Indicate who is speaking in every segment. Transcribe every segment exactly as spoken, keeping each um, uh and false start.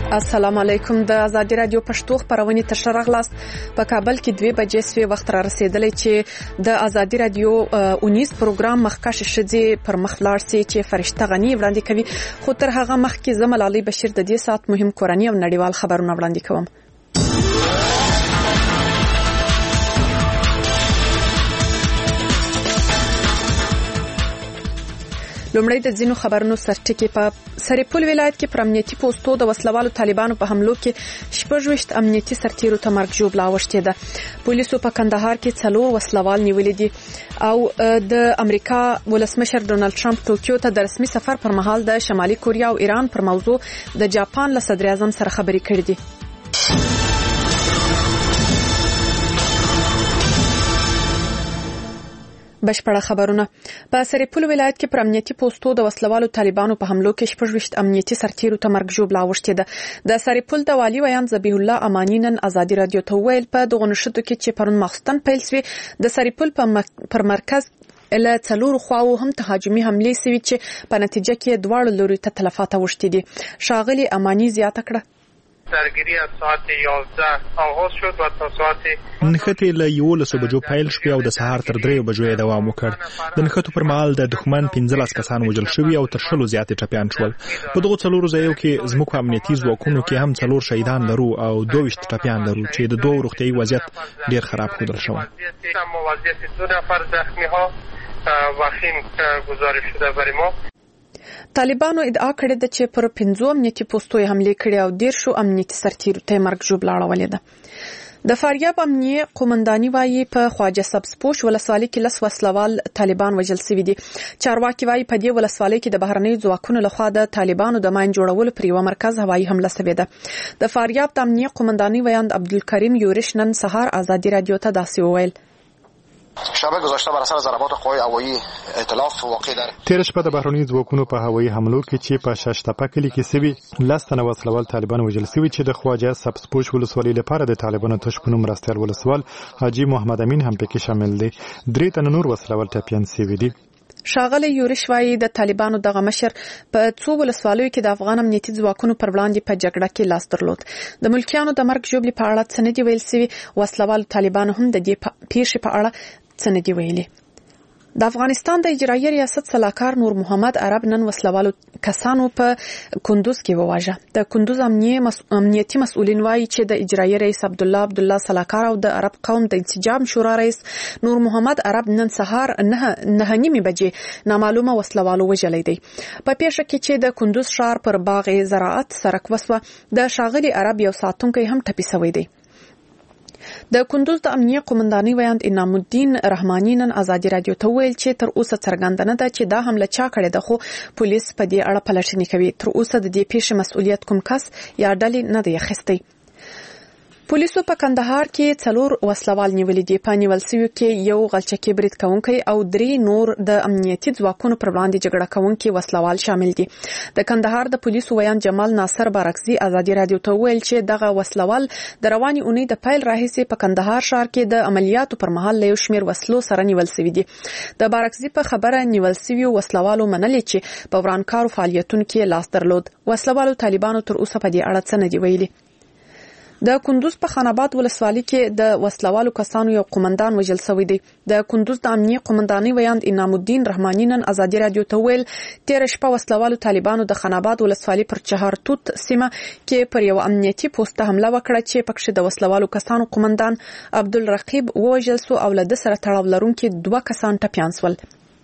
Speaker 1: السلام علیکم. د آزادي رادیو پښتو خبرونه تر راغلاست. په کابل کې دوه بجې سوي وخت را رسیدلی چې د آزادي رادیو اونیس پروګرام مخکښ شځې پر مخلاړ سي چې فرشته غنی وړاندې کوي. خو تر هغه مخکې زمل علي بشیر د دې سات مهم کورنی او نړیوال خبرونه وړاندې کوم. لومړی د ځینو خبرونو سرټکی. په سرپل ولایت کې پر امنیتي پوسټو د وسلوالو طالبانو په حملو کې شپږ امنیتي سرتیرو ته مرګ ژوبله واوښتې ده. پولیسو په کندهار کې څلور وسلوال نیولې دي او د امریکا ولسمشر ډونالد ټرمپ ټوکیو ته د رسمي سفر پر مهال د شمالي کوریا او ایران پر موضوع د جاپان له صدر اعظم سره خبرې کړې دي. بشپړه خبرونه. په سرپل ولایت کې پر امنیتي پوسټو د وسلوالو طالبانو په حملو کې شپږ امنیتي سرتیرو ته مرګ ژوبله واوښتې ده. د سرپل د والي ویان ذبیح الله امانی نن آزادي رادیو ته ویل په دغه نشته کې چې پرون ماخستن پیل شوی د سرپل پر مرکز اله څلور خواو هم تهاجمي حمله سوي چې په نتیجه کې دواړو لوري ته تلفات اوښتې دي. شاغلي امانی زیاته کړه
Speaker 2: درگیری از ساعت یازده آغاز شد و تا ساعت
Speaker 3: نښتې له یولسو بجو پیل شوې او د سهار تر دریو بجو یې دوام وکړ. د نښتو پر مهال د دښمن پنځلس کسان وژل شوي او تر شلو زیاتې ټپیان شول. په دغو څلورو ځایو کې زموږ په امنیتي ځواکونو کې هم څلور شهیدان لرو او دوه ویشت ټپیان لرو چې د دوه روغتیایي وضعیت ډیر خراب ښودل شوی.
Speaker 2: وضعیت دو نفر زخمی ها وخیم گزارش شده برای ما.
Speaker 1: طالبانو ادعا کړې ده چې پر پنځو امنیتي پوسټو حمله کړې او ډیر شو امنیتي سرتیرو ته مرګ ژوبله اړولې ده. د فاریاب امنیه قومنداني وايي په خواجه سبزپوش ولسوالۍ کې لس وسلوال طالبان وژل شوي دي. چارواکي وايي په دې ولسوالۍ کې د بهرنیو ځواکونو لخوا د طالبانو د ماین جوړولو پر یو مرکز هوایي حمله شوې ده. د فاریاب د امنیه قومنداني ویاند عبدالکریم یورش نن سهار آزادي رادیو ته داسې وویل:
Speaker 4: شب گذشته بر اثر ضربات قوای هوایی ائتلاف واقع در
Speaker 3: تیر شپه د بهرنیو ځواکونو په هوایي حملو کې چې په شاشتپه کلي کې سوي لس تنه وسلوال طالبان وژل شوي چې د خواجه سبزپوش ولسوالۍ لپاره د طالبانو تش په نوم راستیال ولسوال حاجي محمد امین هم پکې شامل دي. درې تنه نور وسلوال ټپیان شوي دي.
Speaker 1: شاغلی یورش وايي د طالبانو دغه مشر په څو ولسوالیو کې د افغان امنیتي ځواکونو پر وړاندې په جګړه کې لاس درلود. د ملکیانو د مرګ ژوبلې په اړه څه نه دي ویل شوي. وسلوال طالبانو هم د دې پیښې په اړه څه نه دي ویلي. د افغانستان د اجرایي ریاست سلاکار نور محمد عرب نن وسلوالو کسانو په کندوز کې وواژه. د کندوز امنیتي مسؤلین وایي چې د اجرایي رئیس عبد الله عبد الله سلاکار او د عرب قوم د انسجام شورا رئیس نور محمد عرب نن سهار نه نه نیمه بجې نامعلومه وسلوالو وژلې دي. په پیښه کې چې د کندوز ښار پر باغ زراعت سرک وسوه د شاغلي عرب یو ساتونکی هم ټپي شوی دی. د کندوز د امنیه قومنداني ویاند انعام الدین رحماني نن آزادي رادیو ته ویل چې تر اوسه څرګنده نه ده چې دا حمله چا کړې ده، خو پولیس په دې اړه پلټنې کوي. تر اوسه د دې پیښې مسؤلیت کوم کس یا ډلې نه دی اخیستی. پولیسو په کندهار کې څلور وسلوال نیولې دي. په نیول شویو کې یو غلچکي برید کوونکی او درې نور د امنیتي ځواکونو پر وړاندې جګړه کوونکي وسلوال شامل دي. د کندهار د پولیسو ویان جمال ناصر بارکزي آزادي رادیو ته ویل چې دغه وسلوال د رواني اونۍ د پیل راهیسې په کندهار ښار کې د عملیاتو پر مهال له یو شمېر وسلو سره نیول شوي دي. د بارکزي په خبره نیول شویو وسلوالو منلې چې په ورانکارو فعالیتونو کې لاس درلود. وسلوالو طالبانو تر اوسه په دې اړه څه نه دي ویلي. د کندوز په خاناباد ولسوالۍ کې د وسلوالو کسانو یو قومندان وژل شوی دی. د کندوز د امنیه قومنداني ویاند انعام الدین رحماني نن آزادي رادیو ته ویل تیر شپه وسلوالو طالبانو د خاناباد ولسوالۍ پر چهارتوت سیمه کې پر یو امنیتي پوسټ حمله وکړه چې پکې د وسلوالو کسانو قومندان عبدالرقیب وژل شو او له د سره تړاو لرونکي دوه کسان ټپیان شول.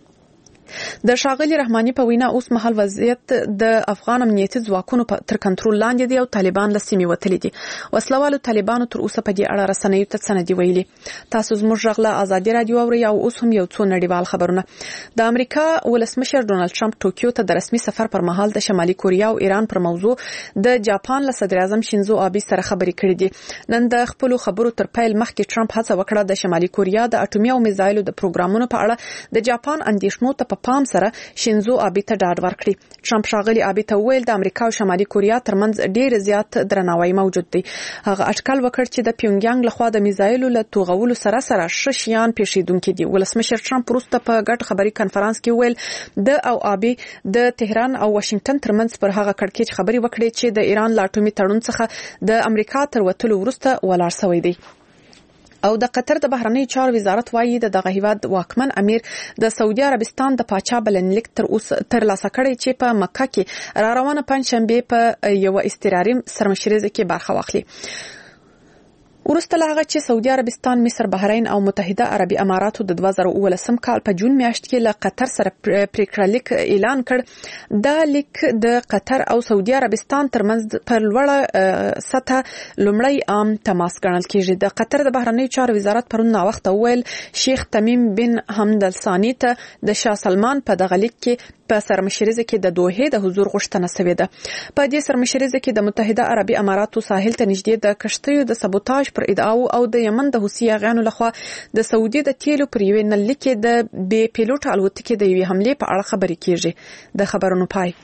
Speaker 1: د شاغلي رحماني په وینا اوس مهال وضعیت د افغان امنیتي ځواکونو تر کنټرول لاندې دی او طالبان له سیمې وتلي دي. وسلوالو طالبانو تر اوسه په دې اړه رسنیو ته څه نه دي ویلي. تاسو زموږ غږ له آزادي رادیو اورئ او اوس هم یو څو نړیوال خبرونه. د امریکا ولسمشر ډونالد ټرمپ ټوکیو ته د رسمي سفر پر مهال د شمالي کوریا او ایران پر موضوع د جاپان له صدر اعظم شینزو آبي سره خبرې کړې دي. نن د خپل خبرو تر پیل مخکې ټرمپ هڅه وکړه د شمالي کوریا د اټومي او میزایلو د پروګرامونو په اړه د جاپان اندیشنو ته په پام سره شینزو آبي ته ډاډ ورکړي. ټرمپ ښاغلي آبي ته وویل د امریکا او شمالي کوریا ترمنځ ډیر زیات درناوی موجود دی. هغه اټکل وکړ چې د پیونګیانګ لخوا د میزایلو له توغولو سره سره ششيان پیښیدونکو دي. ولسمشر ټرمپ وروسته په ګډ خبري کانفرنس کې ویل د او آبي د تهران او واشنگټن ترمنځ پر هغه کړکېچ خبري وکړي چې د ایران له اټومي تړون څخه د امریکا تر وتلو وروسته ولاړ شوی دی. او د قطر د بهرنی چارو وزارت وايي د دغه هیواد واکمن امیر د سعودي عربستان د پاچا بلنلیک تر اوس تر لاسه کړی چې په مکه کې را روانه پنځشنبه په یو استراري سرمشریزه کې برخه واخلي. ورسته لاغه چې سعودي عربستان، مصر، بحرین او متحده عربي اماراتو د دوه زره اوولسم کال په جون میاشت کې له قطر سره پریکړه لیک اعلان کړ. دا لیک د قطر او سعودي عربستان ترمنځ پر لوړه سطح لومړی عام تماس ګڼل کیږي. د قطر د بهرنی چارو وزارت پرون وخت ویل شیخ تمیم بن حمد الثانی ته د شاه سلمان په دغه لیک کې په سرمشریزه کې د دوحې د حضور غوښتنه شوې ده. په دې سرمشریزه کې د متحده عربي اماراتو ساحل ته نږدې د کشتیو د سبوتاژ پر ادعاو او د یمن د حوثي غانو لخوا د سعودي د تیلو پر یوې نل کې د بې پیلوټ الوتکې د یوې حملې په اړه خبرې کیږي. د خبرونو پای.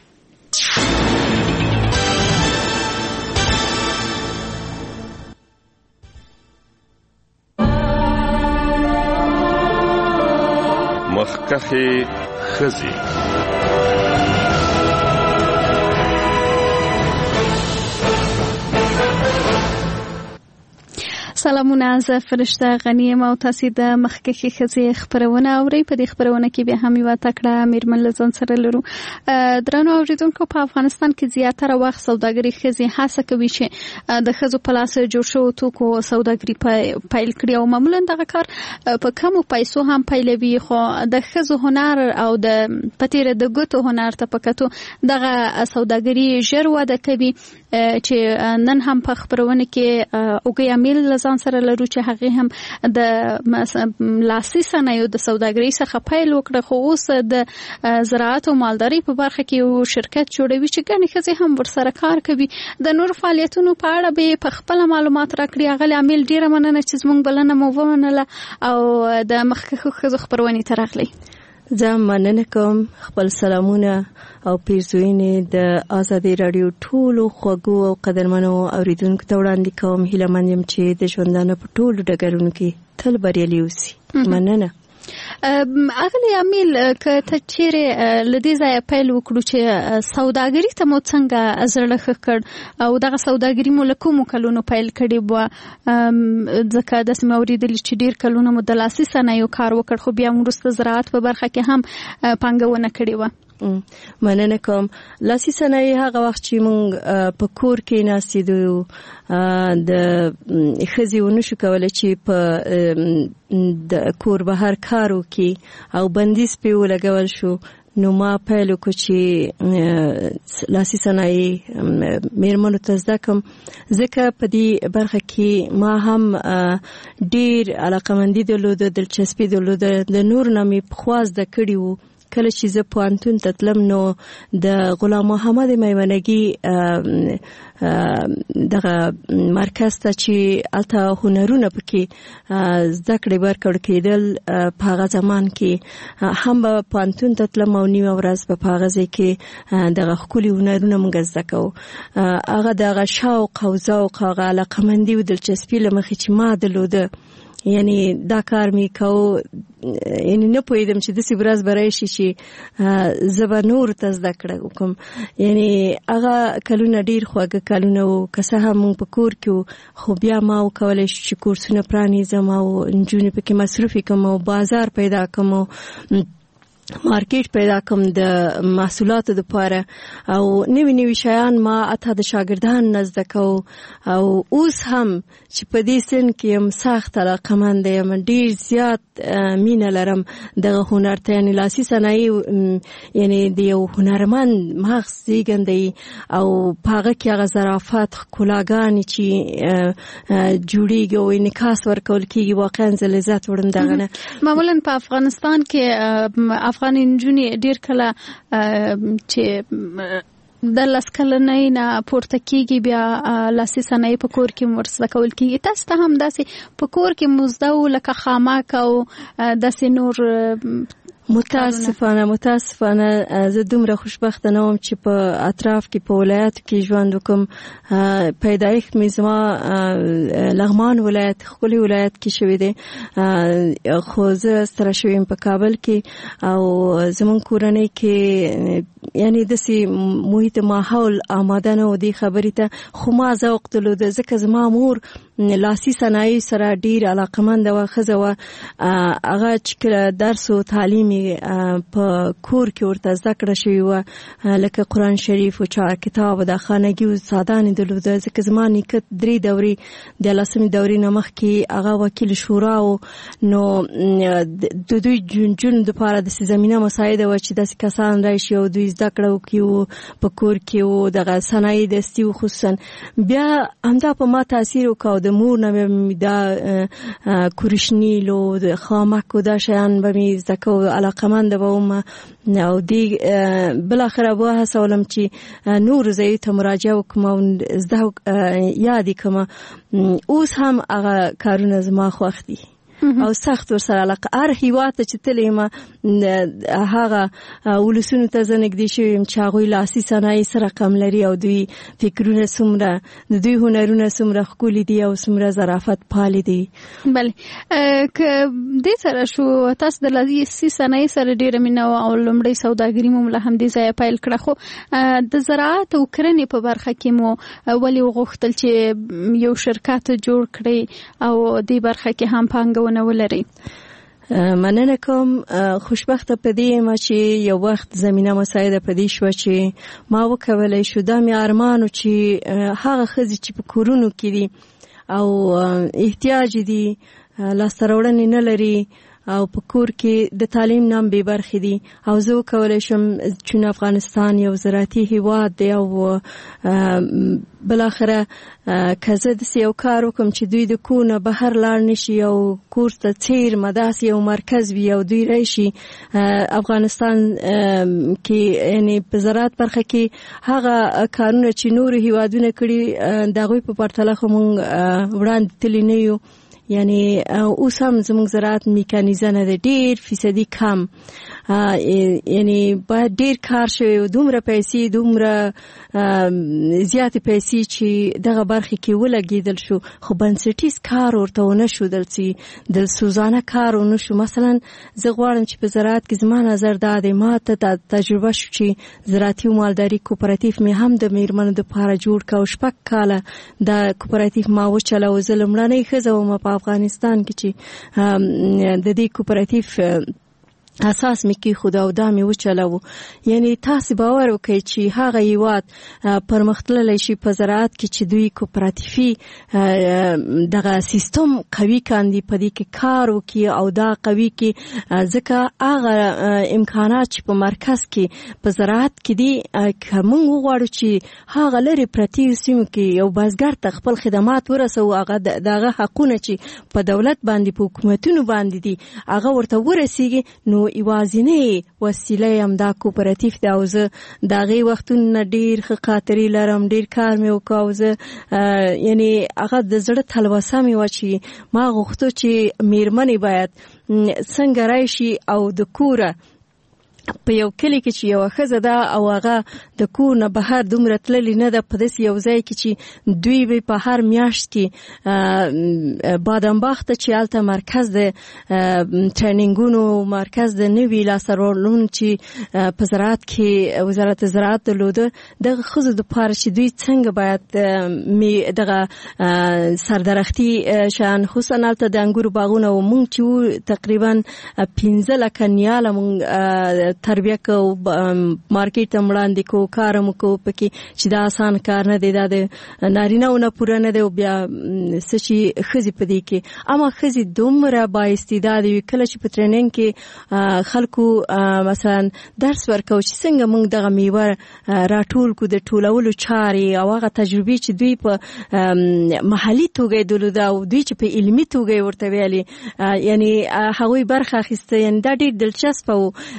Speaker 5: مخکخي خزي
Speaker 6: سلامونه، زه فرشته غنیم او تاسو د مخکخي خزي خبرونه اورئ. په دې خبرونه کې به هم یو تکړه میرمن لزان سره لرو. درنو اوریدونکو، په افغانستان کې زیاتره وخت سوداګري خزي هڅه کوي چې د خزو په لاس جوړ شو توکو سوداګري پیل کړي او معمولا دغه کار په کمو پیسو هم پیلوي. خو د خزو هنر او د پتیره د ګوتو هنر ته پکاتو دغه سوداګري ژر وده کوي چې نن هم په خبرونه کې اوګي امیل لزان سره لرو چې هغه هم د لاسي صنایعو د سوداګرۍ څخه پیل وکړه. خو اوس د زراعت او مالدارۍ په برخه کې یو شرکت جوړوي چې ګڼې ښځې هم ورسره کار کوي. د نور فعالیتونو په اړه به په خپل معلومات راکړي. هغه عامل ډیره مننه چې زموږ بلنه مو ومنله او د مخکخو ښځو خبرونې ته راغلي.
Speaker 7: زه مننه کوم. خپل سلامونه او پیرزوینې د آزادي رادیو ټولو خوږو او قدرمنو اوریدونکو ته وړاندې کوم. هیله من یم چې د ژوندانه په ټولو ډګرونو کې تل بریالي اوسي. مننه. اغلی امیل که ته چیرې لدی ځای پیل وکړو چې سوداګري ته مو څنګه زړه ښه کړ او دغه سوداګري مو له کومو کلونو پیل کړې وه؟ ځکه داسې مې اورېدلي چې ډېر کلونه مو د لاسي صنایعو کار وکړ خو بیا وروسته زراعت په برخه کې هم پانګونه کړې وه. مننه کوم. لاسي صنایع هغه وخت چې موږ په کور کې ناستېدو د ښځې ونشو کولی چې په د کور بهر کار وکړي او بندیز پرې ولګول شو، نو ما پیل وکړو چې لاسي صنایع میرمنو ته زده کړم. ځکه په دې برخه کې ما هم ډېر علاقمندي درلوده، دلچسپي درلوده. د نور نه مې پخوا زده کړي وو. کله چې زه پوهنتون ته تلم نو د غلام محمد میمنګي دغه مرکز ته چې هلته هنرونه پکې زده کړې ورکړل کېدل په هغه زمان کې هم به پوهنتون ته تلم او نیمه ورځ به په هغه ځای کې دغه ښکلي هنرونه موږ زده کوو. هغه دغه شوق او ذوق، هغه علاقمندي او دلچسپي له مخې چې ما درلوده، یعنی دا کار می کو، یعنی نه پوهیدم چې داسې ورځ به راشي چې زه به نورو ته زده کړه وکړم. یعنی هغه کلونه ډېر خواږه کلونه وو. که څه هم موږ په کور کې وو خو بیا ما وکولی شو چې کورسونه پرانیزم او نجونې پکې مصرفې کړم او بازار پیدا کړم او مارکیټ پیدا کوم د محصولاتو لپاره او نوی نوی شیان ما اته د شاګردان نزد کو. او اوس هم چې په دې سن کې هم سخت علاقمند یم، ډیر زیات مینه لرم دغه هنر ته، یعنی لاسي صنایع یعنی د یو هنرمند مغز زیږنده او په هغه کې هغه ظرافت ښکلاګانې چې جوړیږي او انعکاس ورکول کېږي، واقعا زه لذت وړم دغه نه.
Speaker 6: معمولا په افغانستان کې افغان نجونې ډیر کله چې د لاس کلنۍ نه پورته کېږي بیا لاسي صنایع په کور کې ورزده کول کېږي. تاسو ته هم داسې په کور کې مزده و لکه خامک او داسې نور؟
Speaker 7: متاسفانه متاسفانه زه دومره خوشبخته نه وم چې په اطراف کې په ولایتو کې ژوند وکم. پیدایښت مې زما لغمان ولایت ښکلی ولایت کې شوی دی، خو زه ستره شوې یم په کابل کې او زمونږ کورنۍ کې یعنی داسې محیط ماحول آماده نه و دې خبرې ته، خو ما ذوق درلود ځکه زما مور لاسي صنایع سره ډېر علاقمنده وه، ښځه وه. هغه چې کله درس و تعلیم په کور کې ورته زده کړه شوې وه، لکه قرآن شریف و چار کتاب و د خانګي استادان یې درلوده. ځکه زما نیکه درې دورې د لسمې دورې نه مخکې هغه وکیل شورا و، نو د دوی جنونو دپاره داسې زمینه مساعده وه چې داسې کسان راشي او دوی زده کړه وکړي و په کور کې و دغه صنایع دستي و. خصوصا بیا همدا په ما تاثیر وکړ، د مور نه مې دا کورشنیل و د خامک و دا شیان به مې زده کوو، علاقمنده به وم او دې بالاخره وهڅولم چې نورو ځایو ته مراجعه وکړم او زده یاد یې کړم. اوس هم هغه کارونه زما خوښ دي او سخت ورسره علاقه. هر هیواد ته چې تللی یم هغه ولسونو ته زه نږدې شوې یم چې هغوی لاسي صنایع څه رقم لري او دوی فکرونه څومره، د دوی هنرونه څومره ښکلي دي او څومره ظرافت پالې دي.
Speaker 6: بله که دې سره شو، تاسو د لاسي صنایع سره ډېره مینه او لومړی سوداګري مو له همدې ځایه پیل کړه، خو د زراعت او کرنې په برخه کې مو ولې وغوښتل چې یو شرکت جوړ کړئ او دې برخه کې هم پانګونه ولرئ؟
Speaker 7: مننه کوم. خوشبخته په دې یم چې یو وخت زمینه مساعده په دې شوه چې ما وکولی شو. دا مې ارمان و چې هغه ښځې چې په کورونو کې دي او احتیاج دي، لاسته راوړنې نه لري او په کور کې د تعلیم نام بې برخې دي، او زه وکولی شم چون افغانستان یو زراعتي هیواد دی او بالاخره که زه داسې یو کار وکړم چې دوی د کور نه بهر لاړ نشي او کور ته څیرمه داسې یو مرکز وي او دوی راشي افغانستان کې، یعنی په زراعت برخه کې هغه کارونه چې نورو هیوادونه کړي د هغوی په پرتله خو موږ وړاندې تللي نه یو. یعنی اوس هم زموږ زراعت میکانیزه نه دی، ډېر فیصدي کم، یعنی باید ډېر کار شوی و، دومره پیسې دومره زیاتې پیسې چې دغه برخې کې ولګېدل شو، خو بنسټیز کار ورته ونه ښودل چې دلسوزانه کار ونه شو. مثلا زه غواړم چې په زراعت کې زما نظر دا دی، ما ته تجربه شو چې زراعتي و مالداري کوپراتیف مې هم د میرمنو دپاره جوړ کړ او شپږ کاله دا کوپراتیف ما وچلوه. زه لومړنۍ ښځه وم په افغانستان کې چې د دې کوپراتیف اساس مې کېښود او دا مې وچلوه. یعنی تاسې باور وکړئ چې هغه هیواد پرمختللی شي په زراعت کې چې دوی کوپراتیفي دغه سیستم قوي کاندي، په دې کې کار وکړي او دا قوي کې، ځکه هغه امکانات چې په مرکز کې په زراعت کې دي، که موږ وغواړو چې هغه لرې پرتې سیمو کې یو بزګر ته خپل خدمات ورسوو، هغه دغه حقونه چې په دولت باندې په حکومتونو باندې دي هغه ورته ورسیږي، نو یوازینۍ وسیله هم دا کوپراتیف دی. او زه د هغې وختونو نه ډېر ښه خاطرې لرم، ډېر کار مې وکړ او زه یعنی هغه د زړه تلوسه مې وه چې ما غوښتو چې میرمنې باید څنګه راشي او د کوره په یو کلی کې چې یو ښځه ده او هغه د کور نه بهر دومره تللې نه ده، په داسې یو ځای کې چې دوی به په هر میاشت کې بادامباغ ته چې هلته مرکز د ټرینینګونو، مرکز د نوي لاسته راوړنو چې په زراعت کې وزارت زراعت درلوده، دغه ښځو دپاره چې دوی څنګه باید دغه سردرختي شیان، خصوصا هلته د انګورو باغونه و، موږ چې وو تقریبا پنځه لکه نیاله موږ تربیه کو، مارکیټ ته وړاندې کو، کار مو کو پکې چې دا آسان کار نه دی، دا د نارینه‌و نه پوره نه دی او بیا څه چې ښځې په دې کې. اما ښځې دومره بااستعداده وي، کله چې په ټریننګ کې خلکو مثلا درس ورکوو چې څنګه موږ دغه میوه راټول کړو، د ټولولو چارې او هغه تجربې چې دوی په محلي توګه یې درلوده او دوی چې په علمي توګه یې ورته ویلې، یعنی هغوی برخه اخیسته. یعنی دا ډېر دلچسپه و چې دوی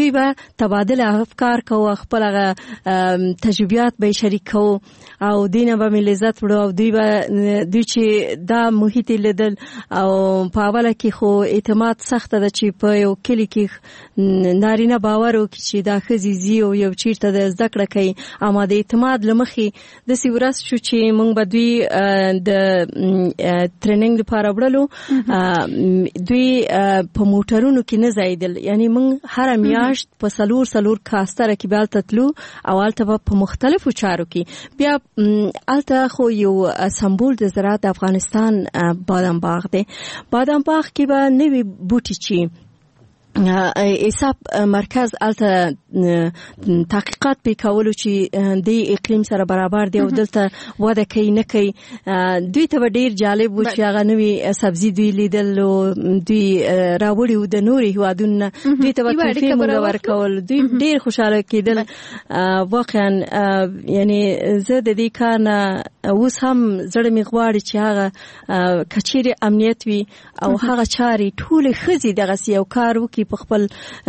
Speaker 7: دوی به تبادله افکار کوو، خپل تجربیات به شریک کوو او دینه به لذت وړو او دوی به دوی چې دا محیط لیدل او په اوله کې خو اعتماد سخته ده چې په یو کلی کې نارینه باور وکړي چې دا ښځې ځي او یو چیرته د زده کړه کوي، اما د اعتماد له مخې داسې ورځ شو چې موږ به دوی د ټریننګ لپاره وړلو. دوی په موټرونو کې نه ځایدل، یعنی موږ هر میاشت په څلور څلور کاستره کې به هلته تلو او هلته به په مختلفو چارو کې بیا هلته خو یو سمبول د زراعت د افغانستان بادام باغ دی. بادام باغ کې به نوي بوټي چې حساب مرکز الته تحقیقات به کولو چې د اقلیم سره برابر دی او دلته وده کوي نه کوي. دوی ته ډیر جالب و چې هغه نوې سبزي دوی لیدل او دوی راوړي و د نوري هوادونه دوی ته به تفهیم ورکول، دوی ډیر خوشاله کېدل. واقعا یعنی زه د دې کار نه اوس هم زړه مې غواړي چې هغه کچېرې امنیت وي او هغه چارې ټولې ښځې دغسې یو کار وکړي په خپل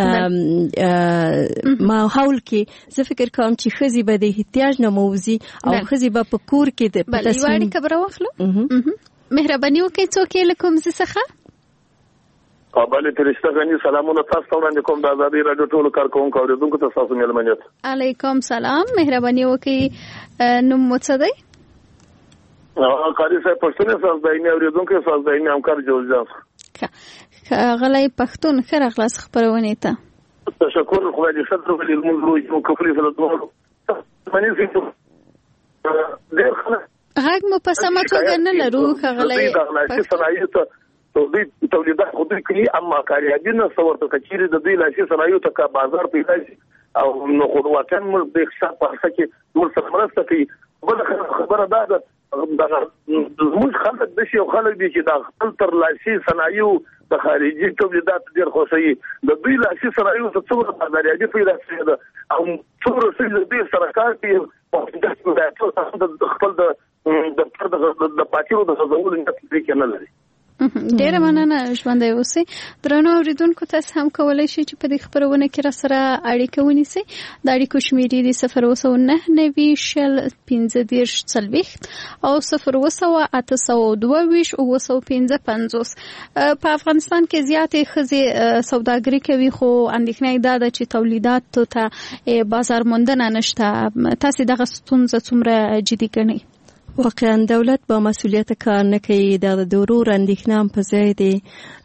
Speaker 7: ماحول کې. زه فکر کوم چې ښځې به د احتیاج نه موځي او ښځې به په کور کې د
Speaker 6: بل یو اړیکه به راواخلو. مهرباني وکړئ څوک یې له کوم ځای څخه؟
Speaker 5: قابل فرشته غني سلامونه تاسو ته وړاندې کوم د آزادۍ راډیو ټولو کارکوونکو اوریدونکو ته تاسو مېلمنیت.
Speaker 6: علیکم سلام، مهرباني وکړئ نوم مو څه دی؟
Speaker 5: قاری صاحب پښتون ساز دایني اوریدونکو ساز دایني همکار جوړ ځه
Speaker 6: غلای پښتون ښه راغلاست خپرونې ته.
Speaker 5: تشکر خدای دې ستر ولې موږ نو کوفري سره دوه منی سي ډېر خلک
Speaker 6: غږ مو په سمه توګه نه لرو. غلای
Speaker 5: چې صنایع ته تولید تولیدات خو دوی کوي، اما کاریګرونه څورته کچېری د دوی لاسي صنایع ته کا بازار پیدا شي او نو خو واقعا موږ د اقتصاد په اړه کې موږ سره مرسته کوي. بل خبره دا ده دغه موږ خلک د شي خلک دي چې د خپل تر لاسي صنایع د خارجي تولیدات ډېر خوښوي، د دوی لاسي صنایع څه څومره بازاريادي پیدا شي ده او څومره څه د سره کار کوي او د خپل د د د پاتیرو د غوړو نه فکر نه لري.
Speaker 6: ډیره مننه ژوندی اوسئ. درنو اوریدونکو تاسو هم کولای شئ چې په دې خبرونه کې را سره اړیکه ونیسئ. د اړیکو شمیرې د صفر اوه سوه نهه نوي شل پنځه دېرش څلوېښت او صفر اوه سوه اته سوه دوه ویشت اوه سوه پنځه پنځوس. په افغانستان کې زیاتې ښځې سوداګري کوي خو اندېښنه یې دا ده چې تولیداتو ته بازار موندنه نشته. تاسو دغه ستونزه څومره جدي ګڼئ؟
Speaker 7: واقعا دولت با مسئولیت کار نه کوي، د ضرور اندېښنه هم په ځای دی.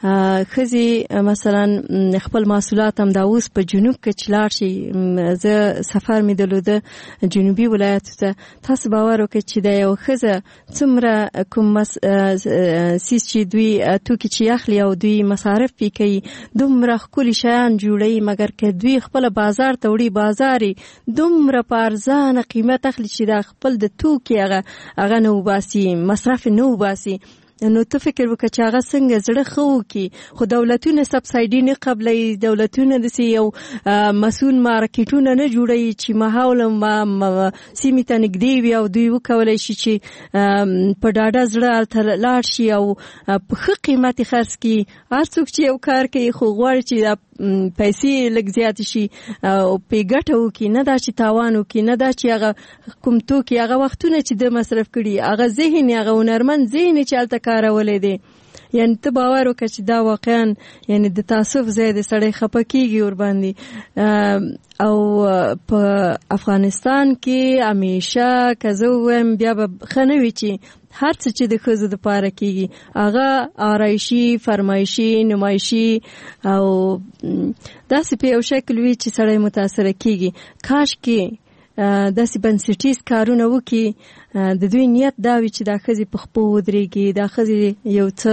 Speaker 7: ښځې مثلا خپل محصولات هم دا اوس په جنوب کې چې لاړ شي، زه سفر مې درلوده جنوبي ولایتو ته، تاسو باور وکړئ چې د یو ښځه څومره کوم سیس چې دوی توکي چې اخلي او دوی مصارف پې کوي دومره ښکلي شیان جوړوي، مګر که دوی خپل بازار ته وړي بازار یې دومره په ارزانه قیمت اخلي چې دا خپل د توکي هغه هغه نه وباسي، مصرف نه وباسي. نو ته فکر وکړه چې هغه څنګه زړه ښه وکړي. خو دولتونه سبسایډي نه قبلوي، دولتونه داسې یو مسؤل مارکیټونه نه جوړوي چې ماحول سیمې ته نږدې وي او دوی وکولی شي چې په ډاډه زړه هلته لاړ شي او په ښه قیمت یې خرڅ کړي. هر څوک چې یو کار کوي خو غواړي چې دا پیسې لږ زیاتې شي او پې ګټه وکړي، نه دا چې تاوان وکړي، نه دا چې هغه کوم توکي هغه وختونه چې د مصرف کړي هغه ذهن هغه هنرمند ذهن چې هلته کارولی دی. یعنی ته باور وکړه چې دا واقعا یعنی د تاسف ځای دی، سړی خفه کېږي ورباندې. او په افغانستان کې همیشه که زه ووایم بیا به ښه نه وي چې هر څه چې د ښځو دپاره کېږي هغه آرایشي، فرمایشي، نمایشي او داسې په یو شکل وي چې سړی متاثره کېږي. کاش کې داسې بنسټیز کارونه وکړي، د دوی نیت دا وي چې دا ښځې په خپو ودرېږي، دا ښځې یو څه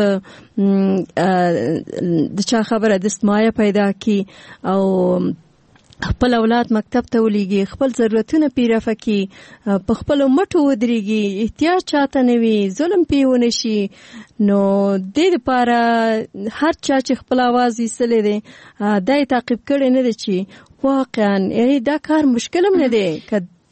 Speaker 7: د چا خبره دستمایه پیدا کړي او خپل اولاد مکتب ته ولیږي، خپل ضرورتونه پې رفع کړي، په خپلو مټو ودرېږي، احتیاج چاته نه وي، ظلم پې ونه شي. نو دې دپاره هر چا چې خپل آواز ایستلی دی دا یې تعقیب کړی نه دی چې واقعا یعنی دا کار مشکل هم نه دی. که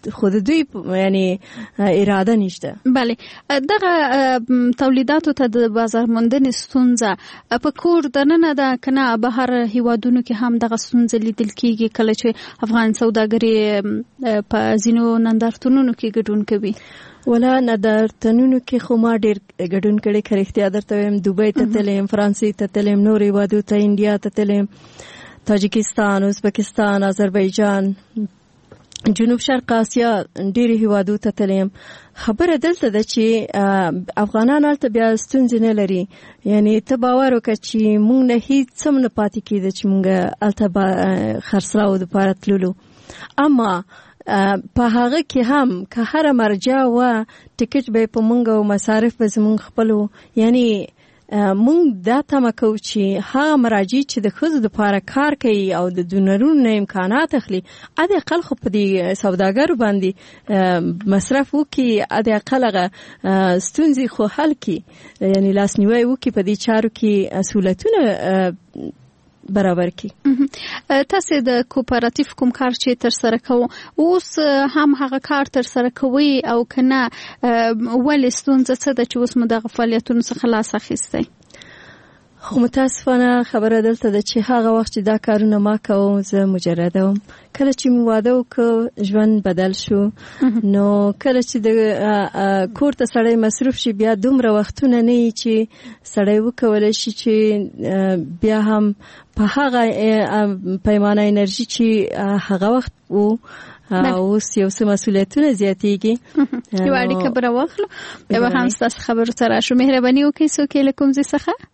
Speaker 7: خود دوی یعنی اراده نشته.
Speaker 6: بله دغه تولیداتو ته د بازار موندنې ستونزه په کور دننه ده کنه بهر هیوادونو کې هم دغه ستونزه لیدل کیږي کله چې افغان سوداګري په ځینو نندارتونونو کې ګډون کوي؟
Speaker 7: ولا نندارتونونو کې خو ما ډیر ګډون کړي کړي اختیار درته ویم. دوبۍ ته تلم، فرانسې ته تلم، نور هیوادو ته، انډیا ته تلم، تاجکستان، ازبکستان، آذربایجان، جنوب شرق آسیا ډېری هیوادو ته تلم. خبره دلته ده چې افغانان هلته بیا ستونزې نه لري. یعنی ته باور وکړه چې موږ نه هیڅ هم نه پاتې کېده چې موږ هلته خرڅلاو دپاره تللو. اما په هغه کې هم که هره مرجع وه ټکټ به یې په موږ او مصارف به زموږ خپلو. یعنی مونږ دا تمه کوو چې هغه مراجع چې د ښځو دپاره کار کوي او د ډونرونو نه امکانات اخلي ادې اقل خو په دې سوداګرو باندې مصرف وکړي، ادې اقل هغه ستونزې خو حل کړي، یعنی لاسنیوی وکړي په دې چارو کې سهولتونه برابر کی.
Speaker 6: تاسو د کوپراتیف کوم کار چې تر سره کوو اوس هم هغه کار تر سره کوي او کنه ولې ستونزه څه ده چې اوس مو دغه فعالیتونو څخه لاس اخیستی؟
Speaker 7: خو متاسفانه خبره دلته ده چې هغه وخت چې دا کارونه ما کوم زه مجرده وم. کله چې مو واده وکړ ژوند بدل شو. نو کله چې د کور ته سړی مصروف شي بیا دومره وختونه نه وي چې سړی وکولی شي چې بیا هم په هغه پیمانه انرژي چې هغه وخت وو اوس یو څه مسؤلیتونه زیاتېږي.
Speaker 6: یو اړیکه به راواخلو بیا به هم ستاسو خبرو ته راشو. مهرباني وکړئ څوک یې له کوم ځای څخه؟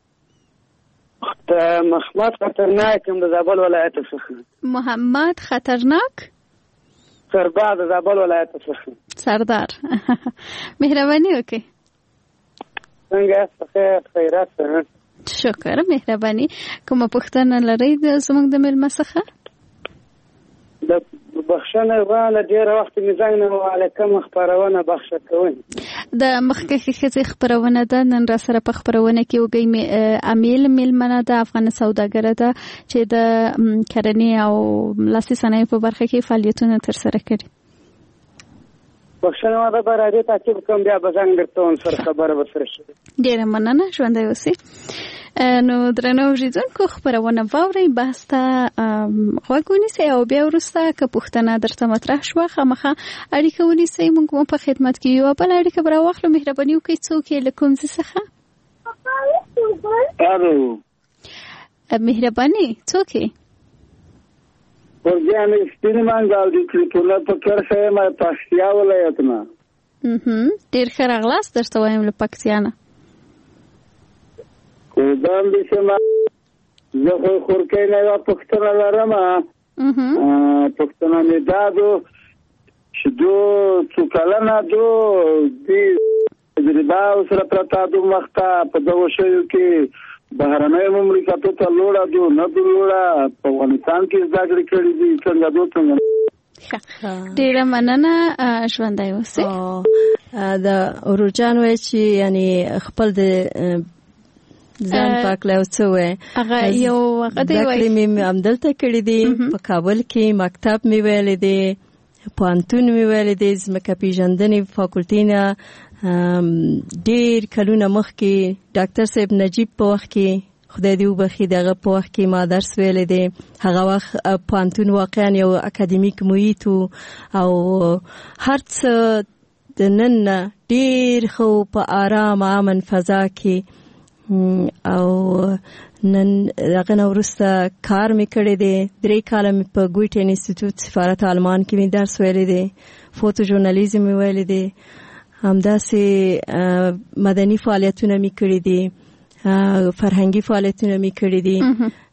Speaker 8: محمد خطرناک هم د زابل ولایت څخه.
Speaker 6: محمد خطرناک
Speaker 8: سردار د زابل ولایت څخه.
Speaker 6: سردار مهرباني وکړئ.
Speaker 8: څنګه یاست؟ خیر خیرات سره.
Speaker 6: شکر مهرباني. کومه پوښتنه لرئ زموږ د مېلمه څخه؟
Speaker 8: د بخښنه غواړم ډېر وخت مې زنګ نه وعلیکم خپرونه بخښه کوئ.
Speaker 6: د مخکښې ښځې خپرونه ده نن را سره په خپرونه کې وګۍ امیل میلمنه ده افغان سوداګره ده چې د کرنې او لاسي صنایعو په برخه کې فعالیتونه ترسره کړي.
Speaker 8: بخښنه ما ده به راډیو تعقیب کوم بیا به زنګ درته وم سره خبره به سره شي.
Speaker 6: ډېره مننه ژوندی اوسئ. نو درنو اورېدونکو خپرونه واورئ بحث ته غوږ ونیسئ او بیا وروسته که پوښتنه درته مطرح شوه خامخا اړیکه ونیسئ. موږ هم په خدمت کې یو بله اړیکه به راواخلو. مهرباني وکړئ څوک یې له کوم ځای څخه؟ مهرباني څوک یې؟
Speaker 8: ورجانې سپینې منګال دي کلیپونه په کرښه یم پکتیا ولایت نه.
Speaker 6: ډېر ښه راغلاست درته وایم له پکتیا نه.
Speaker 8: قربان دې شم زه خو خورکۍ نه یوه پوښتنه لرم. پوښتنه مې دا دو چې دو څو کلنه دو دې تجربه ورسره پرته دو مخته په دغو شیو کې بهرنیو مملکتو ته لوړه دو نه دو لوړه په افغانستان کې زده کړې کړي دي څنګه دو څنګه.
Speaker 6: ډېره مننه ژوندی اوسئ.
Speaker 7: د اروجان وایي چې یعنی خپل د ځان پاکله او څه وای
Speaker 6: هغه یو هغه دی وای
Speaker 7: مې همدلته کړي دي په کابل کې مکتب مې ویلې دي پوهنتون مې ویلې دي ځمکه پیژندنې فاکولټي نه ډېر کلونه مخکې ډاکټر صاحب نجیب په وخت کې خدای دې وبخښي دغه په وخت کې ما درس ویلې دي. هغه وخت پوهنتون واقعا یو اکاډمیک محیط او هر څه د نن ډېر خو په آرام امن فضا کې او نن دغه نه وروسته کار مې کړی دی. درې کاله مې په ګویټن انسټیټیوټ سفارت آلمان کې مې درس ویلی دی. فوتو ژورنالیزم مې ویلی دی. همداسې مدني فعالیتونه مې کړي دي. فرهنګي فعالیتونه مې کړي دي.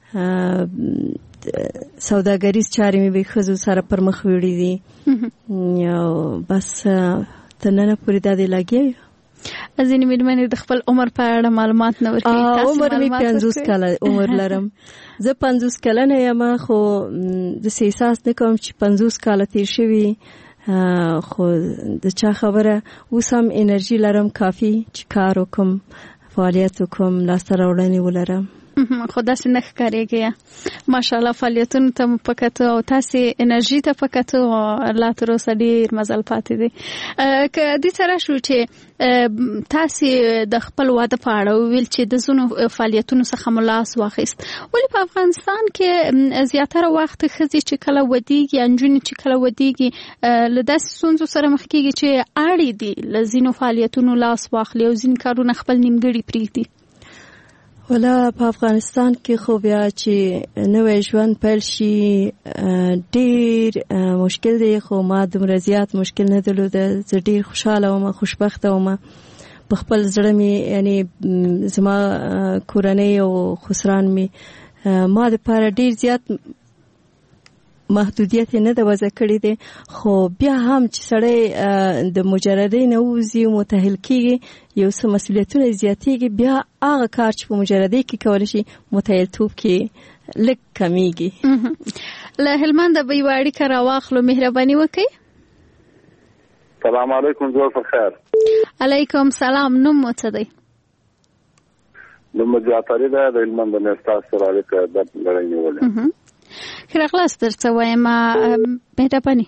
Speaker 7: سوداګریز چارې مې به ښځو سره پر مخ وړي دي. او بس تر ننه پورې دا دې لګیا یم.
Speaker 6: ځینې مېرمنې د خپل عمر په اړه معلومات نه ورکوي.
Speaker 7: عمر مې پنځوس کاله عمر لرم. زه پنځوس کلنه یم خو داسې احساس نه کوم چې پنځوس کاله تېر شوي. خو د چا خبره اوس هم انرژي لرم کافي چې کار وکړم فعالیت وکړم لاسته راوړنې ولرم.
Speaker 6: خو داسې نه ښکارېږي. ماشاءالله فعالیتونو ته مو پکتو او تاسې انرژي ته پکتو الله تر اوسه ډېر مزل پاتې دی. که دې سره شو چې تاسې د خپل واده په اړه وویل چې د ځینو فعالیتونو څخه مو لاس واخیست، ولې په افغانستان کې زیاتره وخت ښځې چې کله ودیږي یا نجونې چې کله ودیږي له داسې ستونزو سره مخ کېږي چې اړې دي له ځینو فعالیتونو لاس واخلي او ځینې کارونه خپل نیمګړي پرېږدي؟
Speaker 7: ولا په افغانستان کې خو بیا چې نوې ژوند پیل شي ډېر مشکل دی، خو ما دومره زیات مشکل نه درلوده. زه ډېر خوشحاله وم، خوشبخته وم. په خپل زړه مې یعنی زما کورنۍ او خسران مې ما دپاره ډېر زیات محدودیت نه د وضع کړی دی، خو بیا هم چې سړی د مجردۍ نه ووځي او متأهل کېږي یو څه مسؤلیتونه زیاتېږي، بیا هغه کار چې په مجردۍ کې کولی شي متأهلتوب کې لږ کمیږي.
Speaker 6: له هلمنده به یوه اړیکه راواخلو، مهرباني وکړئ.
Speaker 8: سلام علیکم، جوړ په خیر.
Speaker 6: علیکم سلام. نوم مو څه دی؟
Speaker 8: نوم مو جعفري ده، د هلمند نه ستاسو سره اړیکه د لړۍ نیولې.
Speaker 6: ښه راغلاست. درڅه وایم مهرباني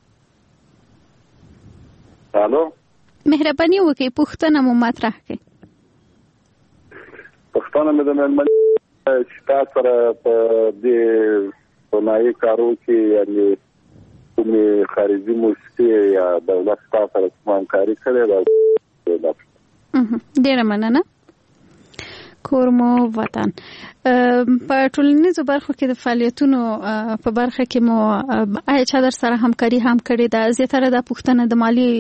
Speaker 8: الو
Speaker 6: مهرباني وکړئ، پوښتنه مو مطرح کړئ.
Speaker 8: پښتانه مې د مېرمنې چې تاسو سره په دې صنایع کارو کې یعنې کومې خارجي موسسې یا دولت تاسو سره کومه همکاري کړې ده؟
Speaker 6: ډېره مننه. کور مو وطن. په ټولنیزو برخو کې د فعالیتونو په برخه کې مو آیا چا در سره همکاري هم کړې ده؟ زیاتره دا پوښتنه د مالي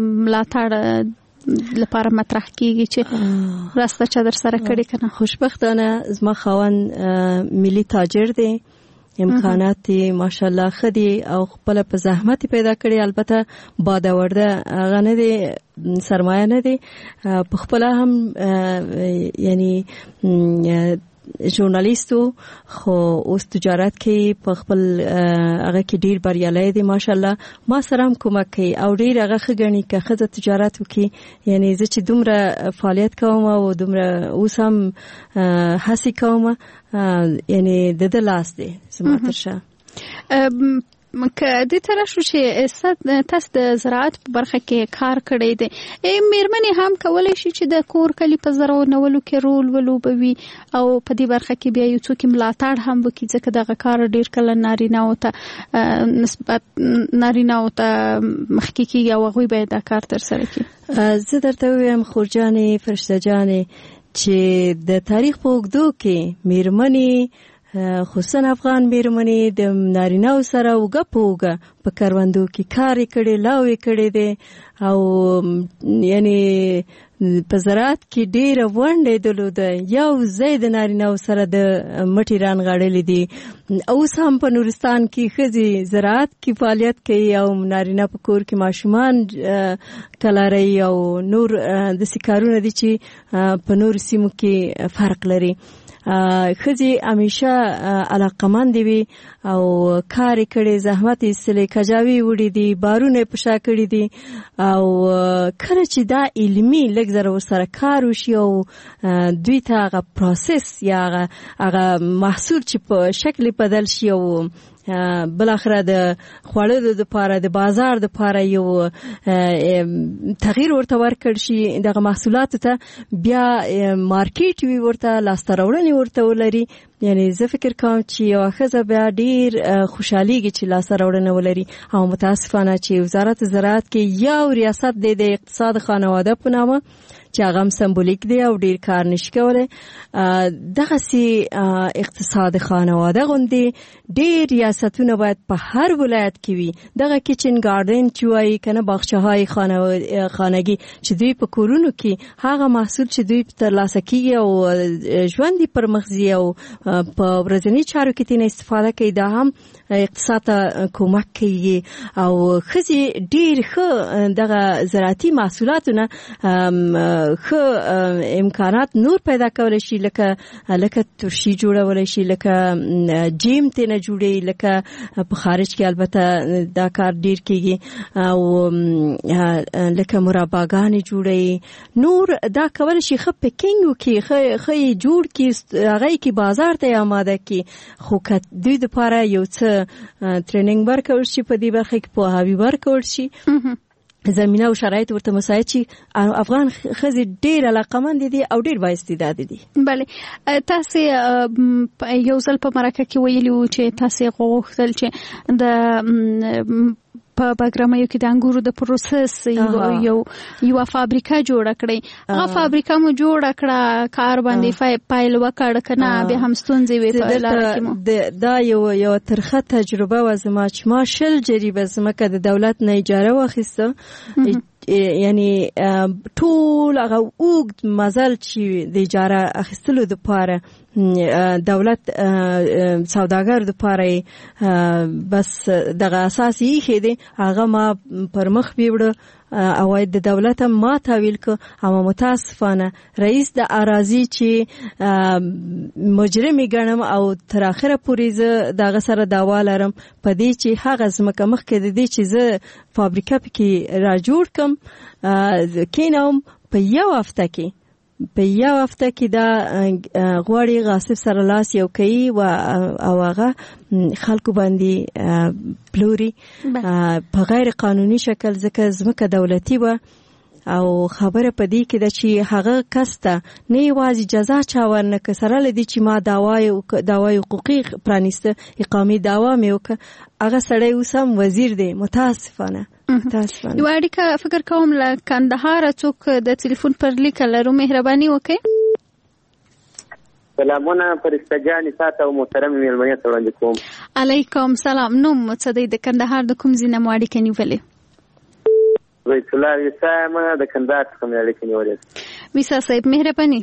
Speaker 6: ملاتړ لپاره مطرح کیږي چې راسته چا در سره کړې که نه؟
Speaker 7: خوشبختانه زما خاوند ملي تاجر دی، امکانات ماشاءالله ښه دي او خپل په زحمت پیدا کړي. البته بادور ده، هغه نه دی، سرمایه نه دی. په خپل هم یعنی ژورنالیستو، خو اوس تجارت کې په خپل هغه کې ډیر بریالی دی ماشاءالله. ما سره هم کومک کوي او ډیر هغه ښه ګڼي که ښځه تجارت وکړي. یعنی زه چې دومره فعالیت کوم او دومره اوس هم هڅې کوم، یعنی د ده لاس دی زما تر شا.
Speaker 6: که دې طرح شو چې تاسو د زراعت په برخه کې کار کړی دی، مېرمنې هم کولی شي چې د کور کلي په زرغونولو کې رول ولوبوي او په دې برخه کې بیا یو څوک ملاتړ هم وکړي، ځکه دغه کار ډېر کله نارینه‌وو ته نسبت نارینه‌وو ته مخکې کېږي او هغوی باید دا کار ترسره کړي.
Speaker 7: زه درته ووایم خور جانې، فرشته جانې، چې د تاریخ په اوږدو کې مېرمنې خصوصا افغان مېرمنې د نارینه‌و سره اوږه په اوږه په کروندو کې کار یې کړی، لاو یې کړی دی او یعنی په زراعت کې ډېره ونډه یې درلوده. یو ځای د نارینه‌و سره د مټې رانغاړلې دي. اوس هم په نورستان کې ښځې زراعت کې فعالیت کوي او نارینه په کور کې ماشومان کلاروي او نور داسې کارونه دي چې په نورو سیمو کې فرق لري. ښځې همیشه علاقمندې وي او کار یې کړی، زحمت یې ایستلی، کجاوې یې وړي دي، بارونه یې په شا کړي دي. او کله چې دا علمي لږ زره ورسره کار وشي او دوی ته هغه پروسس یا هغه محصول چې په شکل بدل شي او بلاخره د خوړلو دپاره د بازار دپاره یو تغییر ورته ورکړ شي، دغه محصولاتو ته بیا مارکیټ وي، ورته لاسته راوړنې ورته ولري. یعنی زه فکر کوم چې یوه ښځه بیا ډېر خوشحالیږي چې لاسته راوړنه ولري. او متاسفانه چې وزارت زراعت کې یو ریاست دی د اقتصاد خانواده په نامه چې هغه هم سمبولیک دی او ډیر کار نشي کولی. دغسې اقتصاد خانواده غوندې ډیر ریاستونه باید په هر ولایت کې وي. دغه کچن ګارډن چې وایي که نه باغچه‌های خانگی چې دوی په کورونو کې هغه محصول چې دوی ترلاسه کیږي او ژوند یې پرمخ ځي او په ورځني چارو کې ترې استفاده کوي، دا هم اقتصاد ته کومک کوي. او ښځې ډیر ښه دغه زراعتي محصولاتونه ښه امکانات نور پیدا کولای شي لکه لکه ترشي جوړولای شي لکه جیم ته نه جوړي لکه په خارج کې البته دا کار ډیر کیږي او لکه مرباګان جوړي نور دا کول شي خپ پکینګ کی خې جوړ کی هغه کی بازار ته آماده کی خو کله دوی د لپاره یو څه ټریننګ ورکول شي په دې برخه کې په هاوی ورکول شي زمينه او شرایط ورته مساعد شي افغان خزي ډیر علاقمند دي او ډیر با استعداد دي.
Speaker 6: بله تاسو یو ځل په مرکه کې ویلو چې تاسو غوښتل چې د په باګرامایو کې د انګورو د پروسس یو یو یو فابریکه جوړ کړي هغه فابریکه مو جوړ کړه کار باندې فایل وکړ کنه به هم ستونزې وي په لار کې مو
Speaker 7: دا یو یو ترخه تجربه و زما چې ما شل جریبه زمکه د دولت نه اجاره واخیسته یعنی ټول هغه اوږد مزل چې د اجاره اخیستلو د پاره دولت سوداګر د پاره بس دغه اساسي خېده هغه ما پر مخ بیوړ اواید د دولت ما تاویل کو اما متاسفانه رئیس د اراضی چې مجرمي ګڼم او تر اخره پورې دغه سره داوا لرم په دې چې هغه زمکه مخ کې د دې چې زه فابریکه پکې را جوړ کم کینوم په یو هفته کې په یو هفته کې دا غوړی غاصب سره لاس یو کوي او هغه خلکو باندې پلوري په غیر قانوني شکل ځکه زمکه دولتي و او خبره پدې کې د چې هغه کسته نه یوازې جزا چا ورنکه سره لدی چې ما داوای داوای حقوقي پرانیسته اقامي داوا مې وک هغه سړی اوسم وزیر دی متاسفانه متاسفانه
Speaker 6: یو اړیکه فکر کوم ل کندهار څوک د ټلیفون پر لیکل لرو مهرباني وکړئ.
Speaker 9: سلامونه فرشتګانی ساته او محترم میلمنه ته وړاندې کوم.
Speaker 6: علیکم سلام. نوم څه دی د کندهار د کوم ځای نه مو اړیکه نیولې؟
Speaker 9: ویس الله وسامه د کندهار څخه مې اړیکه نیولې.
Speaker 6: ویسا صاحب مهرباني.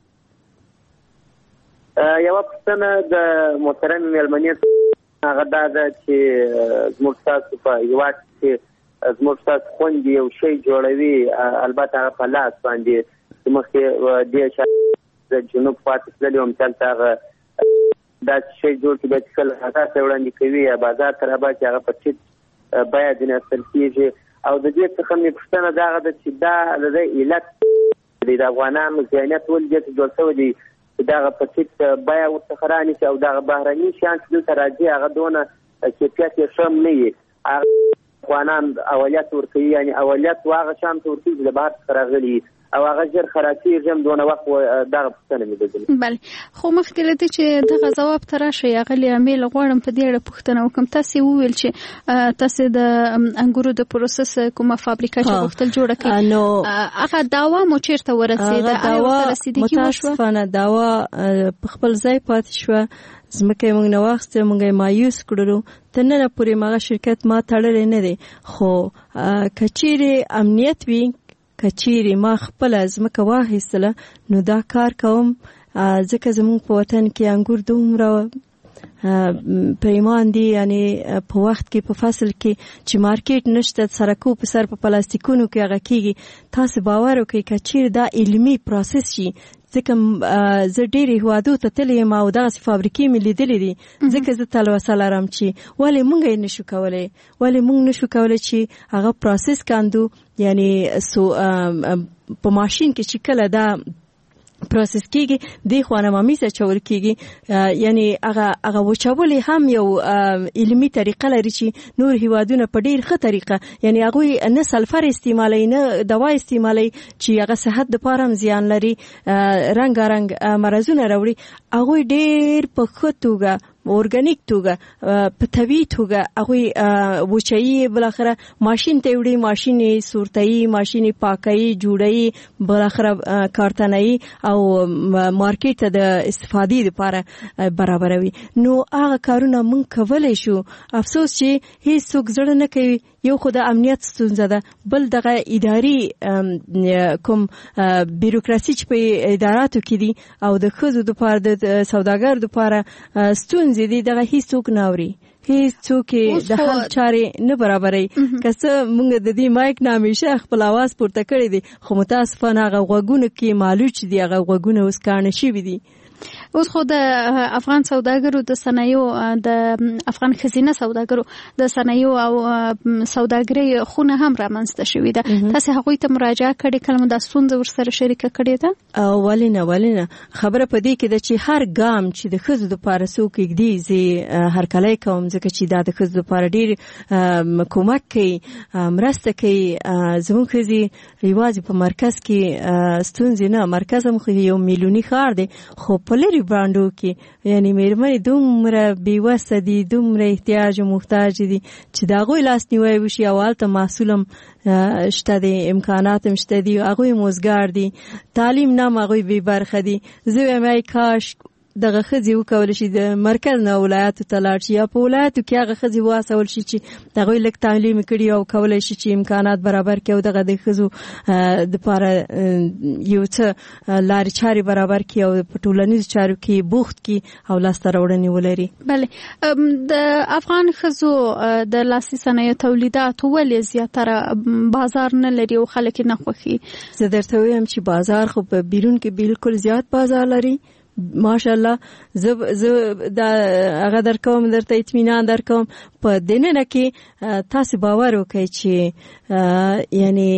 Speaker 9: یو پښتنه د محترم میلمنه هغه دا چې زموږ تاسو په یو وخت کې زموږ تاسو خوندې یو شی جوړوي البته هغه په لاس باندې مخکې د د جنوب پاتې تللی وم دلته هغه دا شی جوړ کړي چې کله هغه ته وړاندې کوي یا بازار ته راباسي هغه په ټیټ بیه ځینې اخیستل کېږي او د دې څخه مې پوښتنه دغه ده چې دا د دې علت د افغانانو ذهنیت ولې دې جوړ شوی دی چې دغه په ټیټ بیه ورڅخه رانیسي او دغه بهرني شیان چې دلته راځي هغه دونه کیفیت یې ښه نه وي افغانان اولویت ورکوي یعنی اولویت هغه شیان ته ورکوي چې د بهر څخه راغلي او هغه ژر خرابېږي هم دونه وخت دغه پوښتنه مې لیدلې.
Speaker 6: بله خو مخکې له دې چې دغه ځواب ته راشئ اغلې امیل غواړم په دې اړه پوښتنه وکړم. تاسې وویل چې تاسې د انګورو د پروسس کومه فابریکه چې غوښتل جوړه کړئ هغه دعوا مو چېرته ورسېده؟
Speaker 7: متاسفانه دعوا په خپل ځای پاتې شوه زمکه موږ نه واخسته موږ مایوس کړلو تر نن پورې ماغه شرکت ما تړلې نه دی خو کچېرې امنیت وي کچېری ما خپل ازمکه واخیستله نو دا کار کوم ځکه زموږ په وطن کې انګور دومره پریمان دي یعنی په وخت کې په فصل کې چې مارکیټ نشته سرکو په سر په پلاستیکونو کې هغه کېږي تاسو باور وکړئ کچېر دا علمي پروسس شي ځکه زه ډېرې هوادو ته تللی یم او دغسې فابریکې مې لیدلې دي ځکه زه تلوسه لرم چې ولې موږ یې نشو کولی ولې موږ نشو کولی چې هغه پروسس کاندو یعنی سو په ماشین کې چې کله دا پروسس کیږي د خوانه مامیزه چول کیږي یعنی هغه هغه وچولې هم یو علمي طریقه لري چې نور هیوادونه په ډیر ښه طریقه یعنی هغه نه سلفر استعمالي نه دوا استعمالي چې هغه صحت لپاره هم زیان لري رنگ رنگ مرزونه راوړي هغه ډیر په ښه توګه اورګانیک توګه په طبيعي توګه هغه وچایي بل اخره ماشين ته وړي ماشين صورتي ماشين پاکي جوړي بل اخره کارتنۍ او مارکیټ ته د استفادې لپاره برابروي نو هغه کارونه مونږ کولای شو افسوس چې هیڅ څوک زړه نه کوي یو خو د امنیت ستونزه ده بل دغه اداري کوم بیروکراسي چې په اداراتو کې دي او د ښځو لپاره د سوداګر لپاره ستونزې دي دغه هیڅ څوک نه اوري هیڅوک د حل چارې نه برابرې که څه موږ د دې مایک نه همیشه خپل اواز پورته کړی دی خو متاسفانه هغه غوږونه کې معلوچ دي هغه غوږونه اوس کاڼه شوي دي.
Speaker 6: اوس خو د افغان سوداګرو د صنایعو د افغان خزینه سوداګرو د صنایعو او سوداګرۍ خونه هم رامنځته شوې ده. تاسو هغوی ته مراجعه کړې کله مو دا ستونزه ورسره شریکه کړې ده؟
Speaker 7: ولې نه ولې نه خبره په دې کې ده چې هر ګام چې د ښځو دپاره څوک ږدي زه هرکلی کوم ځکه چې دا د ښځو دپاره ډېر کومک کوي مرسته کوي. زموږ ښځې یوازې په مرکز کې ستونزې نه مرکز هم خو یو میلیوني ښار دی خو په لرې برانډو کې یعنی مېرمنې دومره بېوسه دي دومره احتیاج او محتاج دي چې د هغوی لاسنیوی وشي او هلته محصول هم شته دی امکانات هم شته دي هغوی موزګار دي تعلیم نه هم هغوی بې برخه دي. زه وایم ای کاش دغه ښځې وکولی شي د مرکز نه ولایاتو ته لاړ شي یا په ولایاتو کې هغه ښځې وهڅول شي چې د هغوی لږ تعلیم کړي او کولی شي چې امکانات برابر کړي او دغه د ښځو دپاره یو څه لارې چارې برابر کړي او په ټولنیزو چارو کې بوخت کړي او لاسته راوړنې ولري.
Speaker 6: بله د افغان ښځو د لاسي صنایعو تولیدات ولې زیاتره بازار نه لري او خلک یې نه خوښي؟
Speaker 7: زه درته وایم چې بازار خو په بیرون کې بالکل زیات بازار لري ماشاءالله. زه زه دا هغه درکوم درته اطمینان درکوم په دننه کې تاسو باور وکړئ چې یعنی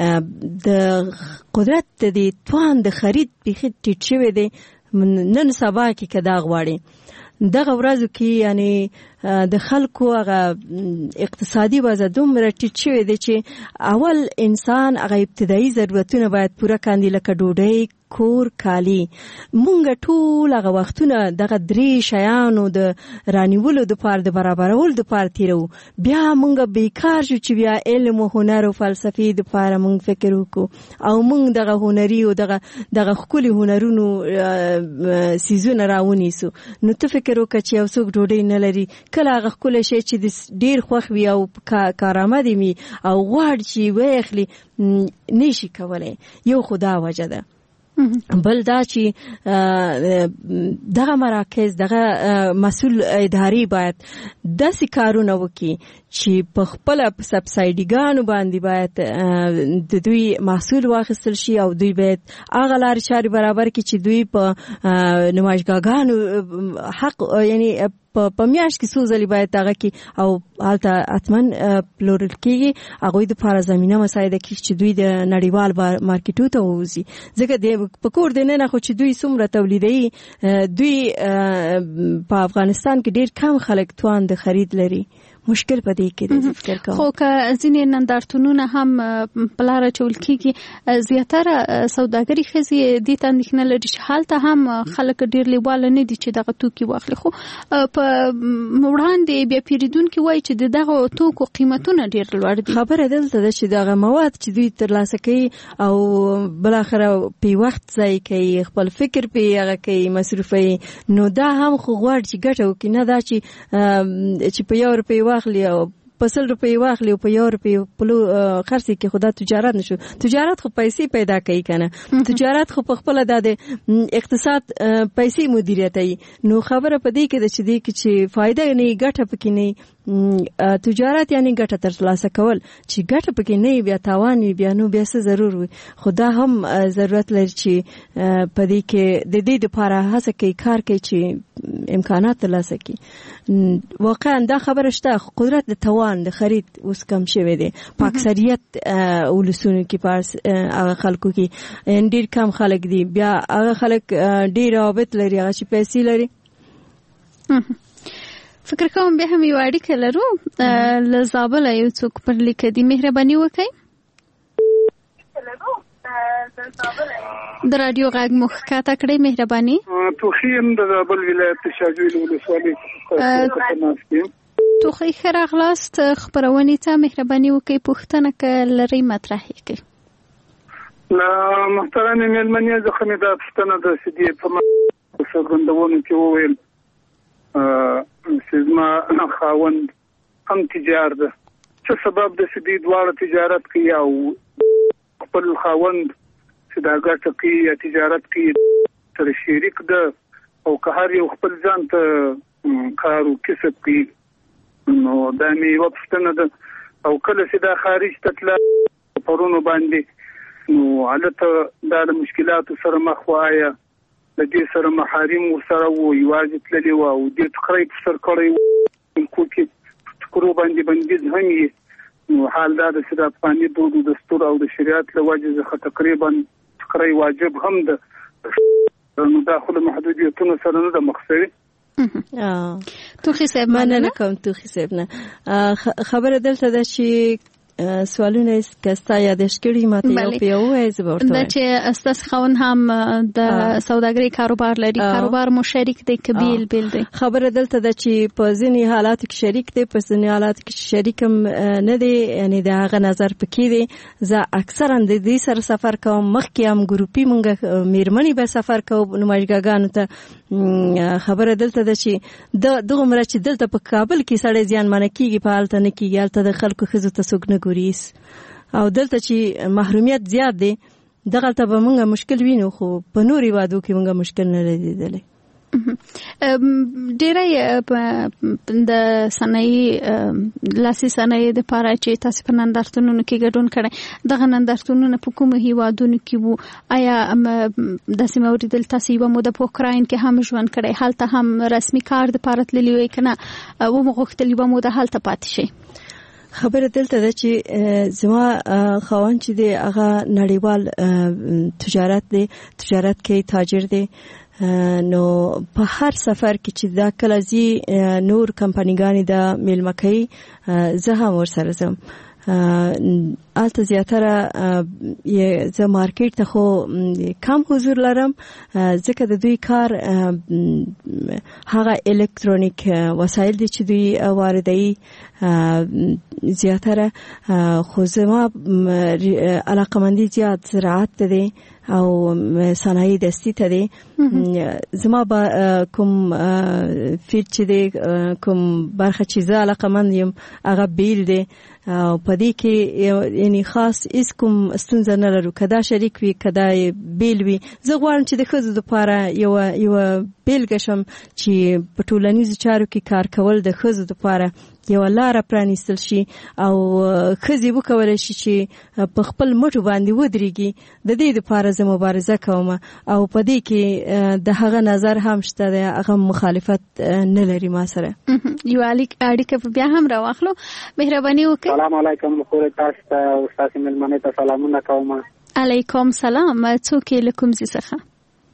Speaker 7: د قدرت د توان د خرید بيخي ټیټ شوی دی نن سبا کې کدا غواړي دغه ورځو کې یعنی د خلکو هغه اقتصادي وضع دومره ټیټ شوی دی چې اول انسان هغه ابتدایي ضرورتونه باید پوره کاندي لکه ډوډۍ کور کالی. مونږ ټول هغه وختونه دغه درې شیانو د رانیولو دپاره د برابرولو دپاره تیرو بیا مونږ بیکار شو چې بیا علم و هنر او فلسفې دپاره مونږ فکر وکړو او مونږ دغه هنري او دغه دغه ښکلي هنرونو څیزونه راونیسو. نو ته فکر وکړه چې یو څوک ډوډۍ نه لري کله هغه ښکلی شی چې ډېر خوښ وي او کارآمد وي او غواړي چې ویې نشي کولی. یو خو دا وجه ده. بل دا چې دغه مراکز دغه مسؤل اداري باید داسې کارونه وکړي چې په خپل سبسایډیګانو باندې باید د دوی محصول واخیستل شي او دوی باید هغه لارې چارې برابر کړي چې دوی په نمایشګاهانو حق یعنی په میاشت کې څو ځلې باید دغه کې او هلته حتما پلورل کېږي هغوی دپاره زمینه مساعده کړي چې دوی د نړیوال مارکیټو ته ووځي. ځکه د په کور دننه خو چې دوی څومره تولیدوي دوی په افغانستان کې ډېر کم خلک توان د خرید لري. مشکل پدې کې دی فکر کوم
Speaker 6: خو که ځینې نندارتونونه هم په لاره چول کېږي زیاتره سوداګري ښځې دې ته اندېښنه لري چې هلته هم خلک ډېر لیواله نه دي چې دغه توکي واخلي. خو په وړاندې بیا پیرودونکي وایي چې د دغه توکو قیمتونه ډېر لوړ دي.
Speaker 7: خبره دلته ده چې دغه مواد چې دوی ترلاسه کوي او بالاخره په وخت ځای کوي خپل فکر په هغه کوي مصرفوي نو دا هم خو غواړي چې ګټه وکړي نه دا چې چې په یو روپۍ واخلي او په سل روپۍ واخلي او په یو روپۍ پلو خرڅي کې خدا تجارت نشو. تجارت خو پیسې پیدا کوي کنه تجارت خو په خپل د اقتصاد پیسې مدیریتي. نو خبره په دې کې د چې دې کې چې فائدہ نه ګټه پکې نه تجارت یعنی ګټه ترلاسه کول چې ګټه پکې نه بیا تاوان وي بیا نو بیا څه ضرور وي. خدا هم ضرورت لري چې په دې کې د دې لپاره هڅه کوي کار کوي چې امکانات ترلاسه کړي. واقعا دا خبره شته قدرت د توان د خرید اوس کم شوی دی په اکثریت ولسونو کې پارس هغه خلکو کې ډېر کم خلک دي بیا هغه خلک ډېر رابط لري هغه چې پیسې لري.
Speaker 6: فکر کوم به هم یو اړیکه لرو له زابل یو څوک پر لیک دی مهرباني وکړئ. د رادیو غږ مخ کاته کړئ مهرباني.
Speaker 8: توخیم د زابل ولایت شاجوی ولسوالۍ څخه
Speaker 6: توخی خراغلاست خبرونې ته مهرباني وکړئ پوښتنه که لرئ مطرح کړئ.
Speaker 8: لا محترم مېلمنې زه خو مې دا پوښتنه د سدي په څرګندونو کې وویل چې زما خاوند هم تجار ده څه سبب د سدي دواړه تجارت کوي او خپل خاوند چې دا ګټه کوي یا تجارت کوي تر شریک ده او که هر یو خپل ځان ته کار او کسب کوي نو دا مې یوه پوښتنه ده. او کله چې دا خارج ته تله پرونو باندې نو هلته دا د مشکلاتو سره مخ وه، آیا د دې سره محارم ورسره وو یوازې تللي وه او دې ټکری په سر کړی و کو کې ټکرو باندې بندیز هم یې. نو حال دا ده چې د افغاني دود و دستور او د شریعت له وجې څخه تقریبا ټکری واجب هم ده. نو دا خو له محدودیتونو سره نه ده مخ شوې.
Speaker 7: توخي صاحب مننه کوم. توخي صاحب نه خبره دلته ده چې سوالونه کستا یادش کړی ماته یو په یو وایي زبرته دا چې استاس خون هم د سوداګري کاروبار لري، کاروبار مو شریک دی کبیل بیل دی. خبره دلته ده چې په ځینی حالات کې شریک دی، په ځینی حالات کې شریک نه دی، یعنی د هغه نظر پکې دی. زه اکثرا د دې سره سفر کوم، مخکې هم ګروپي مونږ میرمنې به سفر کوم نمایشګاګانو ته. خبره دلته ده چې د دغه مر چې دلته په کابل کې سړی ځان منه کیږي، په حالت نه کیږي، حالت د خلکو خزو ته سګنه او دلته چې محرومیت زیات دی دغه ته به مونږه مشکل وینو، خو په نوري وادو کې مونږه مشکل نه لیدلې. ډېری د صنایع لاسي صنایع د پاره چې تاسو په نندارتونونو کې ګډون کړئ، دغه نندارتونونه په کومو هیوادونو کې وو؟ آیا د سیمه اوریدل تاسو یو مو د اوکراین کې هم ژوند کړئ، هلته هم رسمي کار د پاره تللی وي کنه او مغوښتلی به مو د هلته پاتې شي؟ خبره دلته ده چې زما خاوند چې دی هغه نړیوال تجارت دی، تجارت کې تاجر دی. نو په هر سفر کې چې دا کله زی نور کمپنیګانی دا میلمه کوي زه هم ورسره ځم. آلته زیاتره زه مارکیټ ته خو کم حضور لرم، ځکه د دوی کار هغه الکترونیک وسایل دي چې دوی واردوي زیاتره. خو زما علاقمندي زیات زراعت ته دی او صنایع دستی ته دی. زما با کوم فیلډ چې دی، کوم برخه چې زه علاقمند یم هغه بیل دی او په دې کې یعنی خاص اس کوم ستونزه نه لرو، کدا شریک وي کدا بیل وي. زه غواړم چې د ښځو لپاره یو یو بیلګه شم چې په ټولنیزو چارو کې کار کول د ښځو لپاره یو لاره پرانیستل شي او ښځې وکولی شي چې په خپل مټو باندې ودرېږي. د دې لپاره زه مبارزه کوم او په دې کې د هغه نظر هم شته دی، هغه مخالفت نه لري ما سره. یو اړیکه بیا هم راواخلو. مهرباني وکړئ.
Speaker 10: سلام علیکم. خو تاسو ته او تاسو ملمنه ته سلامونه کوم.
Speaker 6: علیکم سلام. څوک یې لکم زی څخه؟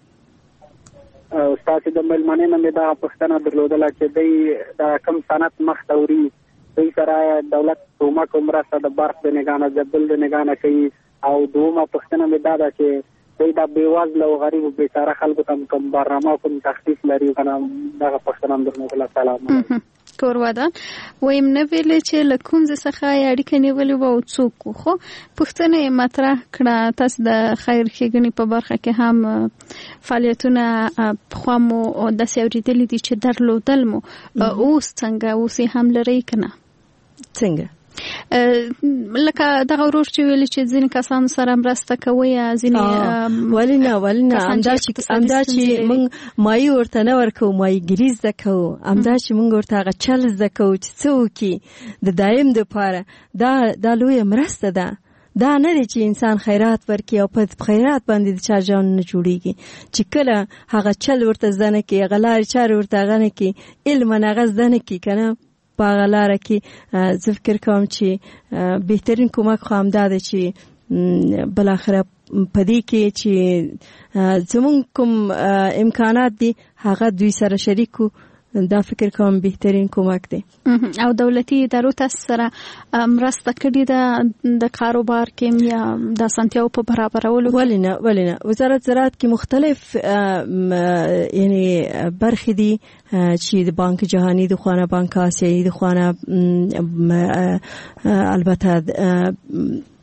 Speaker 10: استاد د ملمنه نه دا پښتنه درلودله چې دی دا کم صنعت مخ توري دوی سره دولت کومه کوم راځه د برق د نگانه جبل د نگانه کوي. او دومره پښتنه مې دا ده چې دوی دا بیوازله او غریب بیچاره خلکو ته کوم برنامه کوم تخفیف لري کنه. دا پښتنه درلودله. سلام
Speaker 6: کوروادان ویم نه ویلې چې له کوم ځای څخه اړیکه نیولې وه او څوک وو، خو پوښتنه یې مطرح کړه. تاسو د خیر ښېګڼې په برخه کې هم فعالیتونه پخوا مو داسې اورېدلي دي چې درلودل مو، اوس څنګه؟ اوس یې هم لرئ که نه؟ څنګه لکه دغه ورور چې ویل چې ځینې کسانو سره مرسته کوي، ځینې ولې نه ولې نه همدا چې همدا چې موږ مایي ورته نه ورکوو، مایګري زده کوو، همدا چې موږ ورته هغه چل زده کوو چې څه وکړي د دایم دپاره. دا دا لویه مرسته ده. دا نه دی چې انسان خیرات ورکړي او په خیرات باندې د چا جان نه جوړیږي. چې کله هغه چل ورته زده نه کړي، هغه لارې چارې ورته هغه نه کړي، علم هغه زده نه کړي که نه، په هغه لاره کې زه فکر کوم چې بهترین کومک خو همدا دی چې بالاخره په دې کې چې زمونږ کوم امکانات دي هغه دوی سره شریک کړو. دا فکر کوم بهترین کومک دی. او دولتي ادارو تاسو سره مرسته کړې ده د کاروبار کې یا د اسانتیاو په برابرولو؟ ولې نه ولې نه. وزارت زراعت کې مختلف یعنی برخې دي چې د بانک جهانی د خوانه، بانک آسیایی د خوانه، البته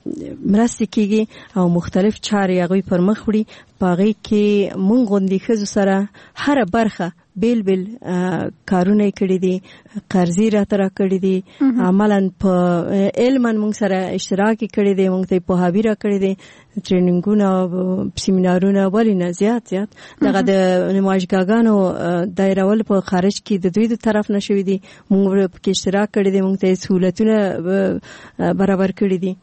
Speaker 7: مرستې کیږي او مختلف چارې هغوی پر مخ وړي. په هغې کې مونږ غوندې ښځو سره هره برخه بیل بیل کارونه کړي دي، قرضې راته راکړي دي، عملا په علما مونږ سره اشتراک کړي دي، مونږ ته پوهاوی راکړي دي، ټریننګونه سیمینارونه ولې نه زیات زیات دغه د نمایشګاګانو دایرول په خارج کې د دوی د طرف نه شوي دي، مونږ پکې اشتراک کړي دي، مونږ ته سهولتونه برابر کړي دي.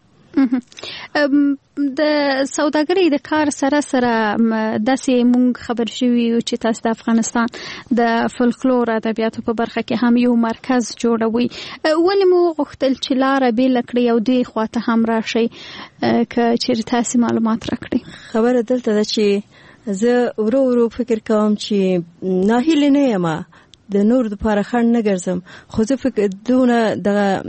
Speaker 6: د سوداګرۍ د کار سره سره داسې مونږ خبر شوي یو چې تاسو د افغانستان د فولکلور ادبیاتو په برخه کې هم یو مرکز جوړوي. ولې مو غوښتل چې لاره بیله کړئ او دې خواته هم راشئ که چیرې تاسو معلومات راکړئ؟
Speaker 7: خبره دلته ده چې زه ورو ورو فکر کوم چې ناهیلې نه یم، د نور د پاره خنډ نه ګرځم، خو زه فکر دونه د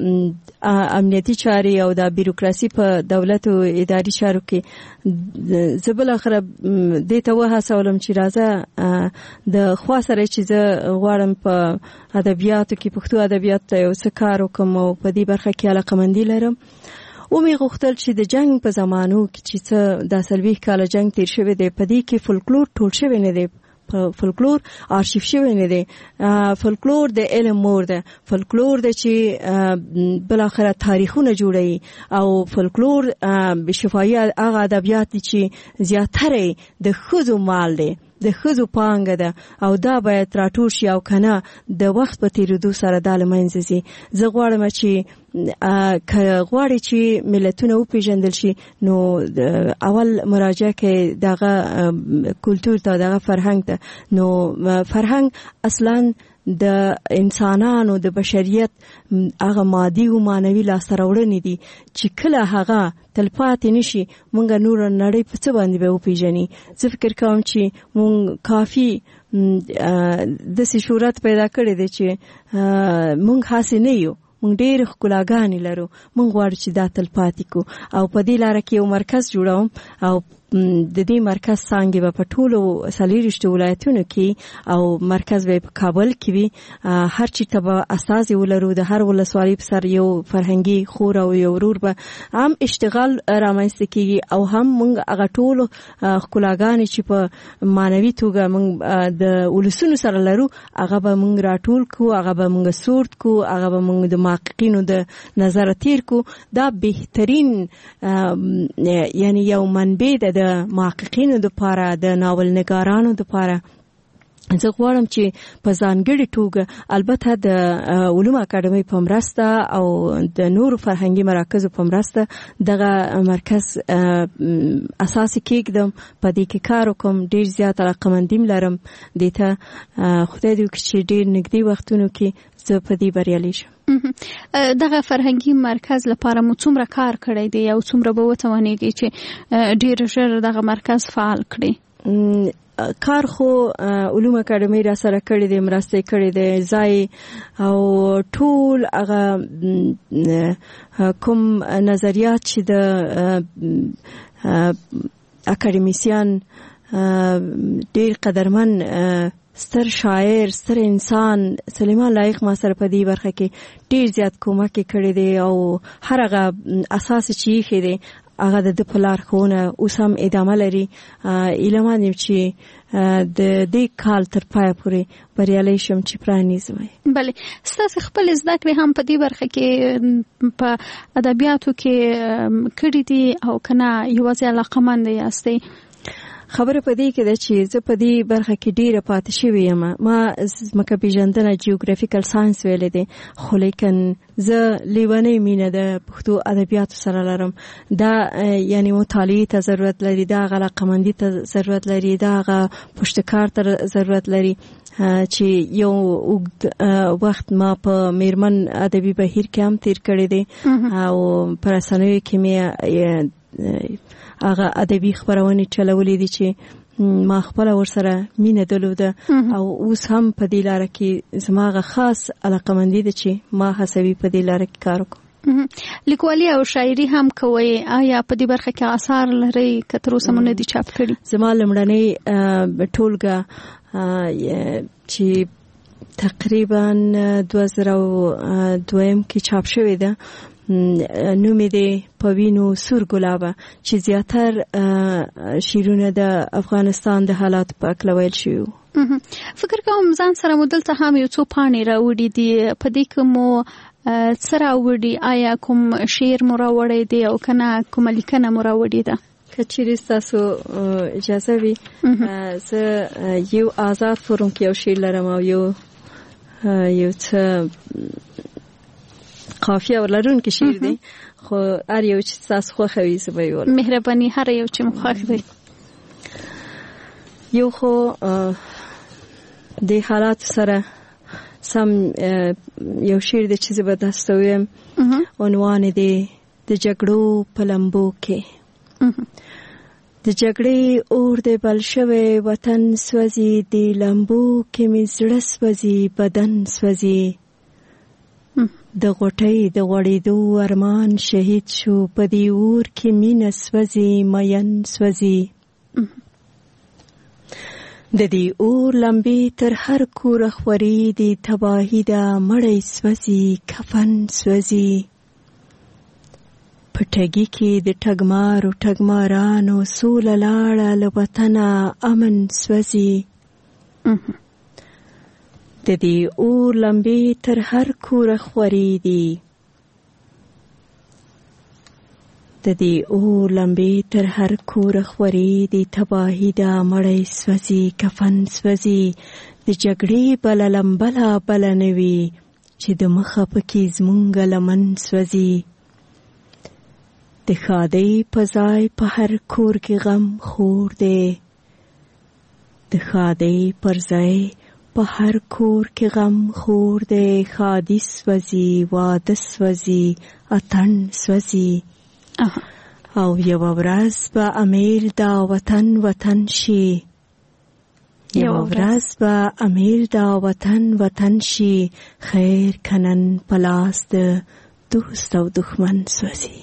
Speaker 7: امنیتي چارې او د بیروکراسي په دولت او اداري چارو کې زه بل اخر دې ته وهڅولم چې راځه د خوا سره چې زه غواړم په ادبیاتو کې پښتو ادبیات ته یو څه کار وکړم او په دې برخه کې علاقمندي لرم. و می غوښتل چې د جنگ په زمانو کې چې څه د سلوي کال جنگ تیر شوی دی په دې کې فولکلور ټول شوی نه دی، فولکلور آرشیف شوی نه دی، فولکلور د علم مور ده، فولکلور د چې بل اخر تاریخونه جوړي او فولکلور شفاهي هغه ادبیات چې زیاتره د ښځو مال دی، د ښځو پانګه ده او دا باید راټول شي او کنه د وخت په تیریدو سره دا له منځه ځي. زه غواړم چې که غواړي چې ملتونه وپېژندل شي نو اول مراجعه کې دغه کلتور ته، دغه فرهنګ ته. نو فرهنګ اصلا د انسانانو د بشریت هغه مادي او مانوي لاسته راوړنې دي چې کله هغه تلپاتې نشي مونږ نور نړۍ په څه باندې به وپېژني. زه فکر کوم چې مونږ کافي داسې شهرت پیدا کړی دی چې مونږ هسې نه یو، مونږ ډېر ښکلاګانې لرو، مونږ غواړو چې دا تلپاتې کو او په دې لاره کې یو مرکز جوړوم او د دې مرکز څانګې به په ټولو څلېرویشتو ولایتونو کې او مرکز به په کابل کې وي. هر چېرته به استازي ولرو، د هر ولسوالۍ په سر یو فرهنګي خور او یو ورور به هم اشتغال رامنځته کېږي او هم موږ هغه ټولو ښکلاګانې چې په معنوي توګه موږ د ولسونو سره لرو هغه به موږ راټول کړو، هغه به موږ سورت کړو، هغه به موږ د محققینو د نظره تیر کړو. دا بهترین یعنی یو منبع ده د محققینو د پاره، د ناول نګارانو د پاره. زه غواړم چې په ځانګړې توګه البته د علوم اکاډمۍ په مرسته او د نورو فرهنګي مراکزو په مرسته دغه مرکز اساسي کېږدم، په دې کې کار وکړم، ډېر زیات علاقمندیم لرم دې ته. خدای دې وکړي چې ډېر نږدې وختونو کې زه په دې بریالۍ شم.
Speaker 6: دغه فرهنګي مرکز لپاره مو څومره کار کړی دی او څومره به وتوانېږي چې ډېر ژر دغه مرکز فعال کړي؟
Speaker 7: کار خو علوم اکاډمۍ را سره کړی دی، مرسته کړی دی، ځای او ټول هغه کوم نظریات چې د اکاډمیسیان ډېر قدرمن ستر شاعر، ستر انسان سلیمان لایق ما سره په دې برخه کې ډېر زیات کومک کړی دی او هر هغه اساس چې یې دی هغه د پلار خونه اوس هم ادامه لري. ایلمان یم چې د دې کال تر پای پورې بریالۍ شم چې پرانیزم.
Speaker 6: بله، ستاسو خپل زده کړې هم په دې برخه کې په ادبیاتو کې کړې دي او کنه یوازې علاقمند یاستئ؟
Speaker 7: خبره په دې کې ده چې زه په دې برخه کې ډیره پاتې شوې یم. ما ځمکه پیژندنه جیوګرافیکل ساينس ویلې ده، خو لیکن زه لیونی مینه د پښتو ادبیاتو سره لرم. دا یعنی مطالعې ته ضرورت لري، دا علاقمندي ته ضرورت لري، دا پشتکار ته ضرورت لري چې یو اوږد وخت ما په میرمن ادبي بهیر کې هم تیر کړی دی او په رسنیو کې مې هغه ادبي خبرونه چلولې دي چې ما خپل ورسره مینه درلوده او اوس هم په دې لار کې زماغه خاص علاقمندي ده چې ما هڅوي په دې لار کې کار وکړم.
Speaker 6: لیکوالي او شاعري هم کوي، آیا په دې برخه کې آثار لري که تر اوسه مونږ دي چاپ کړي؟
Speaker 7: زما لمړنۍ ټولګه چې تقریبا دوه زره دویم کې چاپ شوې ده. نوم یې دی په وینو سور ګلابه، چې زیاتر شعرونه د افغانستان د حالات په اړه ویل شوي.
Speaker 6: فکر کوم ځان سره مو دلته هم یو څو پاڼې راوړي دي، په دې کې مو څه راوړي؟ آیا کوم شعر مو راوړی دی او که نه کومه لیکنه مو راوړې ده؟
Speaker 7: که چیرې ستاسو اجازه وي زه یو آزاد فورم کې یو شعر لرم او یو یو څه قافیه ولرونکی شعر دی، خو هر یو چې ستاسو خوښه وي زه به یې ولرم.
Speaker 6: مهرباني، هر یو چې مو خوښ دی.
Speaker 7: یو خو د حالاتو سره سم یو شعر دی چې زه به تاسو ته ویم. عنوان یې دی د جګړو په لمبو کې. د جګړې اور دی بل شوی، وطن سوځي، د لمبو کې مې زړه سوځي، بدن سوځي. د غوټۍ د غوړېدو ارمان شهید شو، په دې اور کې مینه سوځي، مین سوځي. د دې اور لمبې تر هر کوره خوري، د تباهي ده مړی سوځي، کفن سوځي. په ټګي کې د ټګمارو ټګمارانو سوله لاړه، له وطنه امن سوځي. د دې اور لمبې تر هر کوره خوري دي، د دې اور لمبې تر هر کوره خوري دي. تباهي ده مړی سوځي، کفن سوځي. د جګړې بله لمبله بله نه وي، چې د مخه پکې زمونږ لمن سوځي. د ښادۍ په ځای په هر کور کې غم خور دی، د ښادۍ پر ځای په هر کور کې غم خور دی. ښادي سوځي، واده سوځي، اتڼ سوځي. او یوه ورځ به امیل دا وطن وطن شي، یوه ورځ به امیل دا وطن وطن شي. خیر کنن پلاس د دوست او دښمن سوځي.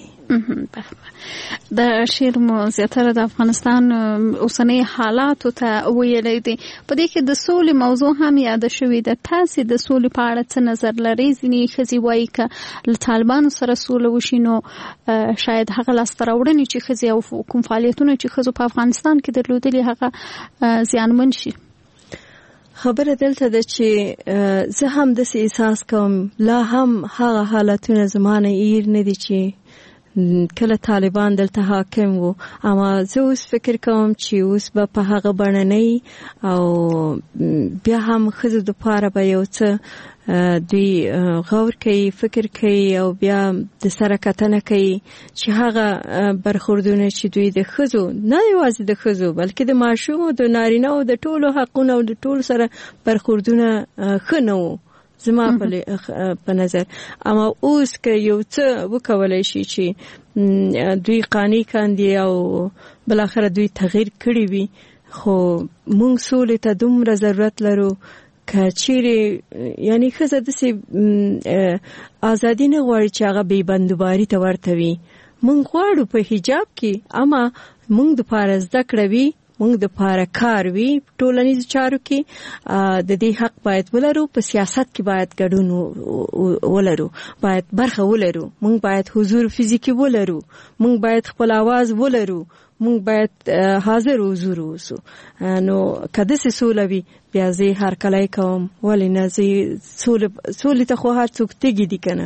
Speaker 6: د شعر مو زیاتره د افغانستان اوسنۍ حالاتو ته ویلی دی. په دې کې د سولې موضوع هم یاده شوې ده. تاسې د سولې په اړه څه نظر لرئ؟ ځینې ښځې وایي که له طالبانو سره سوله وشي نو شاید هغه لاسته راوړنې چې ښځې او کوم فعالیتونه چې ښځو په افغانستان کې درلودلي هغه زیانمن شي.
Speaker 7: خبره دلته ده چې زه هم داسې احساس کوم لا هم هغه حالتونه زما نه ایر نه دي چې کله طالبان دلته حاکم وو. اما زه اوس فکر کوم چې اوس به په هغه بڼه نه او بیا هم ښځو دپاره به یو څه دوی غور کوي، فکر کوي او بیا د سره کتنه کوي چې هغه برخوردونه چې دوی د ښځو نه یوازې د ښځو بلکې د ماشومو د نارینه او د ټولو حقونه او د ټولو سره برخوردونه ښه نه وو زما په نظر. اما اوس که یو څه وکولای شي چې دوی قانع کاندي او بالاخره دوی تغییر کړی وي، خو مونږ سولې ته دومره ضرورت لرو که چیرې یعنی ښځه داسې ازادي نه غواړي چې هغه بې بندوباري ته ورته وي. مونږ غواړو په حجاب کې، اما مونږ دپاره زده کړه وي، مونږ دپاره کار وي، ټولنیزو چارو کې د دې حق باید ولرو. په سیاست کې باید ګډون ولرو، باید برخه ولرو، مونږ باید حضور فزیکی ولرو، مونږ باید خپل आवाज ولرو، مونږ باید حاضر حضور اوسو. نو که داسې سوله وي بیا زه هر کلی کوم، ولې نه؟ زه سولې ته خو هر څوک تږي دي که نه.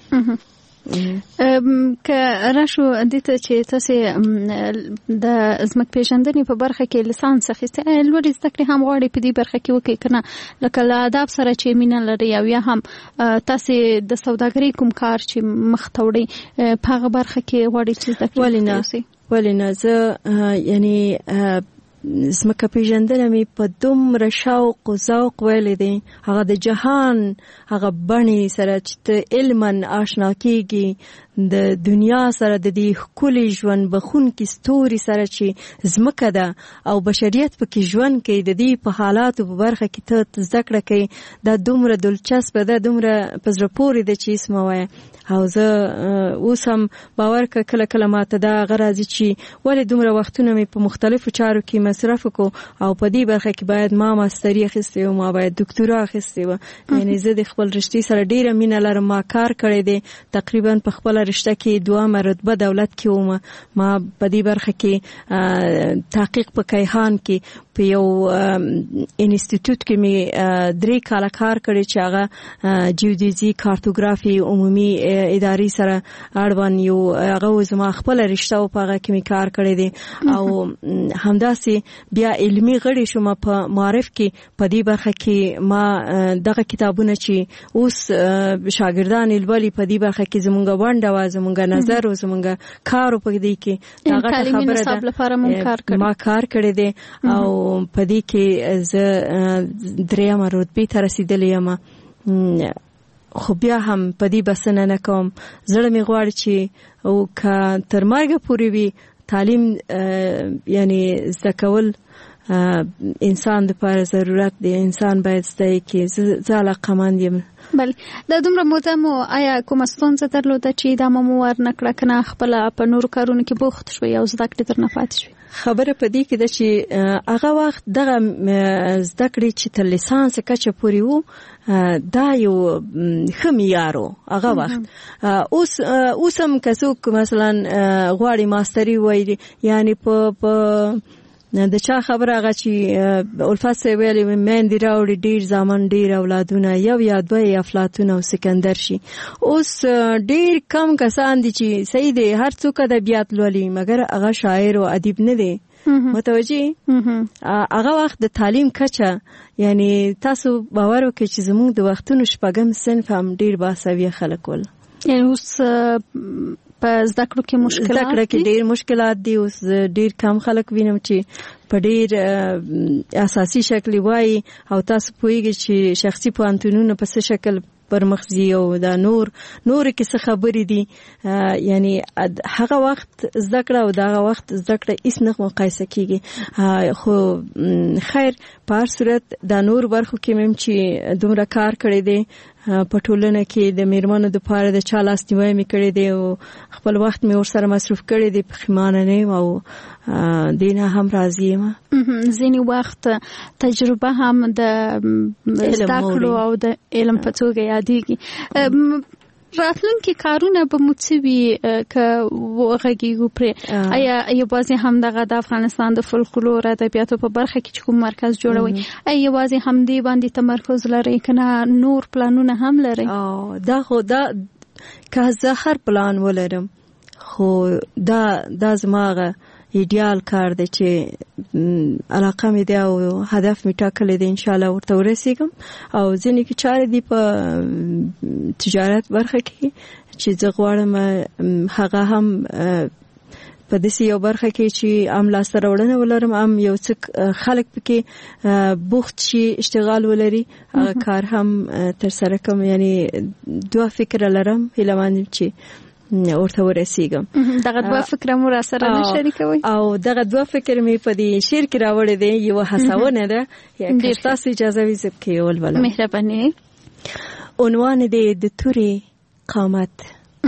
Speaker 6: که راشو دې ته چې تاسې د ځمکپېژندنې په برخه کې لیسانس اخیستی، لوړې زده کړې هم غواړئ په دې برخه کې وکړئ که نه؟ لکه له ادب سره چې مینه لرئ او یا هم تاسې د سوداګرۍ کوم کار چې مخ ته وړئ په هغه برخه کې غواړئ چې زده کړې؟
Speaker 7: ولې نه؟ ولې نه؟ زه یعنی ځمکه پیژندنه مې په دومره شوق او ذوق ویلې دی، هغه د جهان هغه بڼې سره چې ته علما آشنا کېږي، د دنیا سره د دې ښکلي ژوند بخونکي ستوري سره چې ځمکه ده او بشریت پکې ژوند کوي، د دې په حالاتو په برخه کې ته زده کړه کوي، دا دومره دلچسپه ده، دومره په زړه پورې ده چې اسمه وایه. او زه اوس هم باور که کله کله ماته دا هغه راځي چې ولې دومره وختونه مې په مختلفو چارو کې مصرف کړو او په دې برخه کې باید ما ماستري اخیستې وه، ما باید دکتورا اخیستې وه. یعنې زه د خپل رشتې سره ډېره مینه لرم. ما کار کړی دی تقریبا په خپله رشته کې دوهمه رتبه دولت کې وم. ما په دې برخه کې تحقیق په کیهان کې په یو انسټیټیوټ کې مې درې کاله کار کړی چې هغه جیودیزي کارتوګرافي عمومي ادارې سره اړوند یو هغه زما خپله رشته و، په هغه کې مې کار کړی دی. او همداسې بیا علمي غړی شوم په معارف کې. په دې برخه کې ما دغه کتابونه چې اوس شاګردان لولي په دې برخه کې زمونږ ونډه وه، زمونږ نظر و، زمونږ کار په دې کې دغه خبره ده ما کار کړی دی. او په دې کې زه درېیمه رتبې ته رسېدلې یم، خو بیا هم په دې بسنه نه کوم. زړه مې غواړي چې او که تر مرګه پورې وي تعلیم یعنی زده کول انسان دپاره ضرورت دی، انسان باید زده یې کړي. زه علاقه‌مند یم.
Speaker 6: بله، دا دومره موده مو آیا کومه ستونزه درلوده چې دا مو ور نه کړه که نه خپله په نورو کارونو کې بوخت شوئ او زده کړې درنه پاتې شوې؟
Speaker 7: خبره په دې کې ده چې هغه وخت دغه زده کړې چې تر لیسانس کچه پورې وو دا یو ښه معیار و هغه وخت. اوس اوس هم که څوک مثلا غواړي ماستري ووایي، یعنې په د چا خبره هغه چې الفت صاحب ویلي میندې راوړي ډېر زامن ډېر اولادونه، یو یا دوه یې افلاطون او سکندر شي. اوس ډېر کم کسان دي چې صحیح دی هر څوک ادبیات لولي مګر هغه شاعر او ادیب نه دی. متوجه هغه وخت د تعلیم کچه، یعنی تاسو باور وکړئ چې زموږ د وختونو شپږم صنف هم ډېر باسویه خلک ول.
Speaker 6: یعنی اوس په زده کړو کې مشکلات
Speaker 7: زده کړه کې ډېر مشکلات دي. اوس ډېر کم خلک وینم چې په ډېر اساسي شکل وایي او تاسو پوهیږئ چې شخصي پوهنتونونه په څه شکل پرمخځي او دا نور نور کې څه خبرې دي. یعنی هغه وخت زده کړه او دغه وخت زده کړه هیڅ نه مقایسه کیږي. خو خیر په هر صورت دا نور برخو کې مم چې دومره کار کړی دی په ټولنه کې د میرمنو د پاره د چا لاس نیوی مې کړی دی او خپل وخت مې ورسره مصروف کړی دی. پښیمانه نه یم او دینه هم راضي یم.
Speaker 6: ځینې وخت تجربه هم د زده کړو او د علم په توګه یادېږي. راتلونکي کارونه به مو څه وي که وغږیږو پرې؟ آیا یوازې همدغه د افغانستان د فولکلور ادبیاتو په برخه کې چې کوم مرکز جوړوي آیا یوازې همدې باندې تمرکز لرئ که نه نور پلانونه هم لرئ؟
Speaker 7: دا خو دا که زه هر پلان ولرم خو دا دا زما هغه ایډیال کار دی چې علاقه مې دی او هدف مې ټاکلی دی، انشاءالله ورته ورسیږم. او ځینې کې چارې دي په تجارت برخه کې چې زه غواړم هغه هم په داسې یو برخه کې چې هم لاسته راوړنه ولرم، هم یو څه خلک پکې بوخت شي اشتغال ولري، هغه کار هم ترسره کوم. یعنی دوه فکر لرم، هیله مند یم چې ورته ورسیږم.
Speaker 6: دغه دوه فکر مو را سره نه شریکوي؟
Speaker 7: او دغه دوه فکر مې په دې شعر کې راوړی دی، یو هڅونه ده. که تاسو اجازه وي زه پکې ولولم.
Speaker 6: مهرباني.
Speaker 7: عنوان دی د تورې قامت.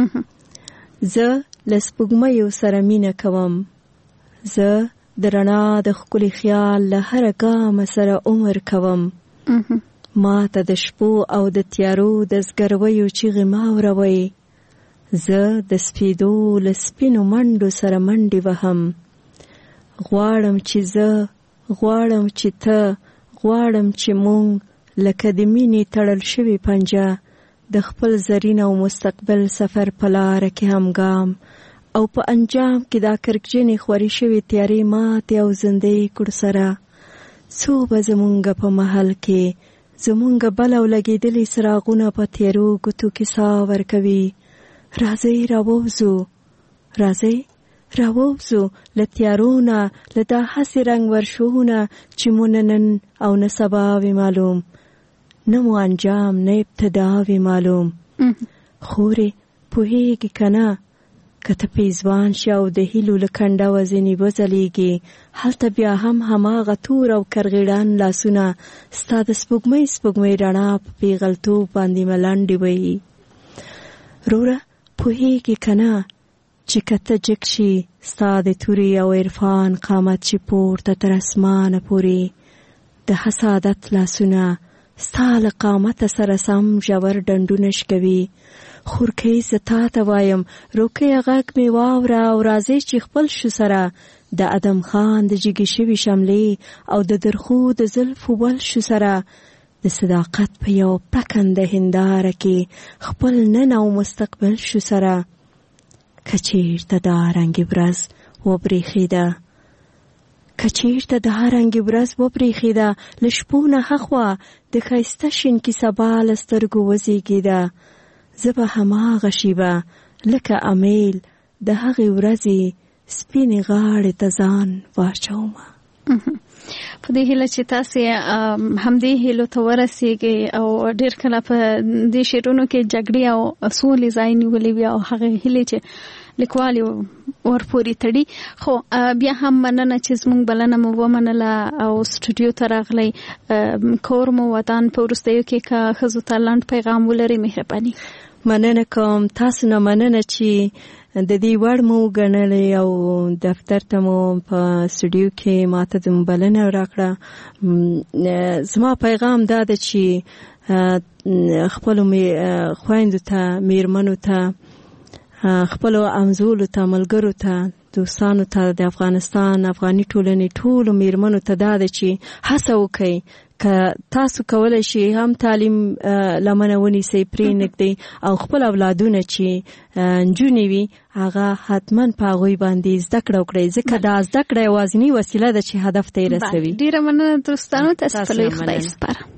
Speaker 7: زه له سپوږمیو سره مینه کوم، زه د رڼا د ښکلي خیال له هره ګامه سره عمر کوم. ما ته د شپو او د تیارو د زګرویو چیغې مه اوروئ، زه د سپیدو له سپینو منډو سره منډې وهم. غواړم چې زه غواړم چې ته غواړم چې مونږ لکه د مینې تړل شوې پنجه د خپل زرین او مستقبل سفر په لاره کې همګام او په انجام کې دا کرکجنې خورې شوې تیارې ماتې او زندې کړو سره. څو به زمونږ په محل کې زمونږ بل او لګېدلې څراغونه په تیارو ګوتو کې ساه ورکوي. راځئ راووځو راځئ راووځو له تیارونه، له دا هسې رنګ ورشونه چې مو نه نن او نه سبا وي معلوم، نه مو انجام نه ابتدا وي معلوم. خورې پوهیږي کنه کته پیزوان شو د هیلو لکنده وزنی وزلیږي هلته بیا هم هماغه تور او کرغیړان لاسونه ستا د سپوږمۍ سپوږمۍ رڼا په پیغلتوب باندې ملنډې وهي. روره پوهیږي کنه چې کته جګ شي ستا د توري او عرفان قامت چې پورته تر اسمانه پورې د حسادت لاسونه ستا له قامته سره سم ژور ډنډونه شکوي. خورکۍ زه تا ته وایم روکۍ غږ مې واوره او راځئ چې خپل شو سره د ادم خان د جګې شوي شملې او د درخو د زلفو ول شو سره د صداقت په یو پکنده هنداره کې خپل نن او مستقبل شو سره. که چیرته دا رنګې ورځ وبرېښېده کچیرته د هرنګې ورځ وبرېښېده له شپو نه هخوا د ښایسته شینکي سبا له سترګو وزېږېده. زه به هماغه شیبه لکه امیل د هغې ورځې سپینې غاړې ته ځان واچومه.
Speaker 6: په دې هیله چې تاسې همدې هیلو ته ورسیږئ او ډېر کله په دې شعرونو کې جګړې او سولې ځای نیولې وي او هغه هیلې چې لیکوالې ورپورې تړي. خو بیا هم مننه چې زموږ بلنه مو ومنله او سټوډیو ته راغلی. کور مو وطن په وروستیو کې که ښځو ته لنډ پیغام ولري مهرباني.
Speaker 7: مننه کوم تاسو نه مننه چې د دې وړ مو ګڼلې او دفتر ته مو په سټوډیو کې ماته د بلنه راکړه. زما پیغام دا ده چې خپلو خویندو ته میرمنو ته خپلو امزولو ته ملګرو ته دوستانو ته د افغانستان افغاني ټولنې ټولو میرمنو ته دا ده چې هڅه وکړئ که تاسو کولی شئ هم تعلیم لمنه ونیسئ پرې نږدئ او خپل اولادونه چې نجونې وي هغه حتما په هغوی باندې زده کړه وکړئ ځکه دا زده کړه یوازینۍ وسیله ده چې هدف ته یې رسوي.
Speaker 6: ډېره مننه دوستانو تاسو په لوی خدای سپاره.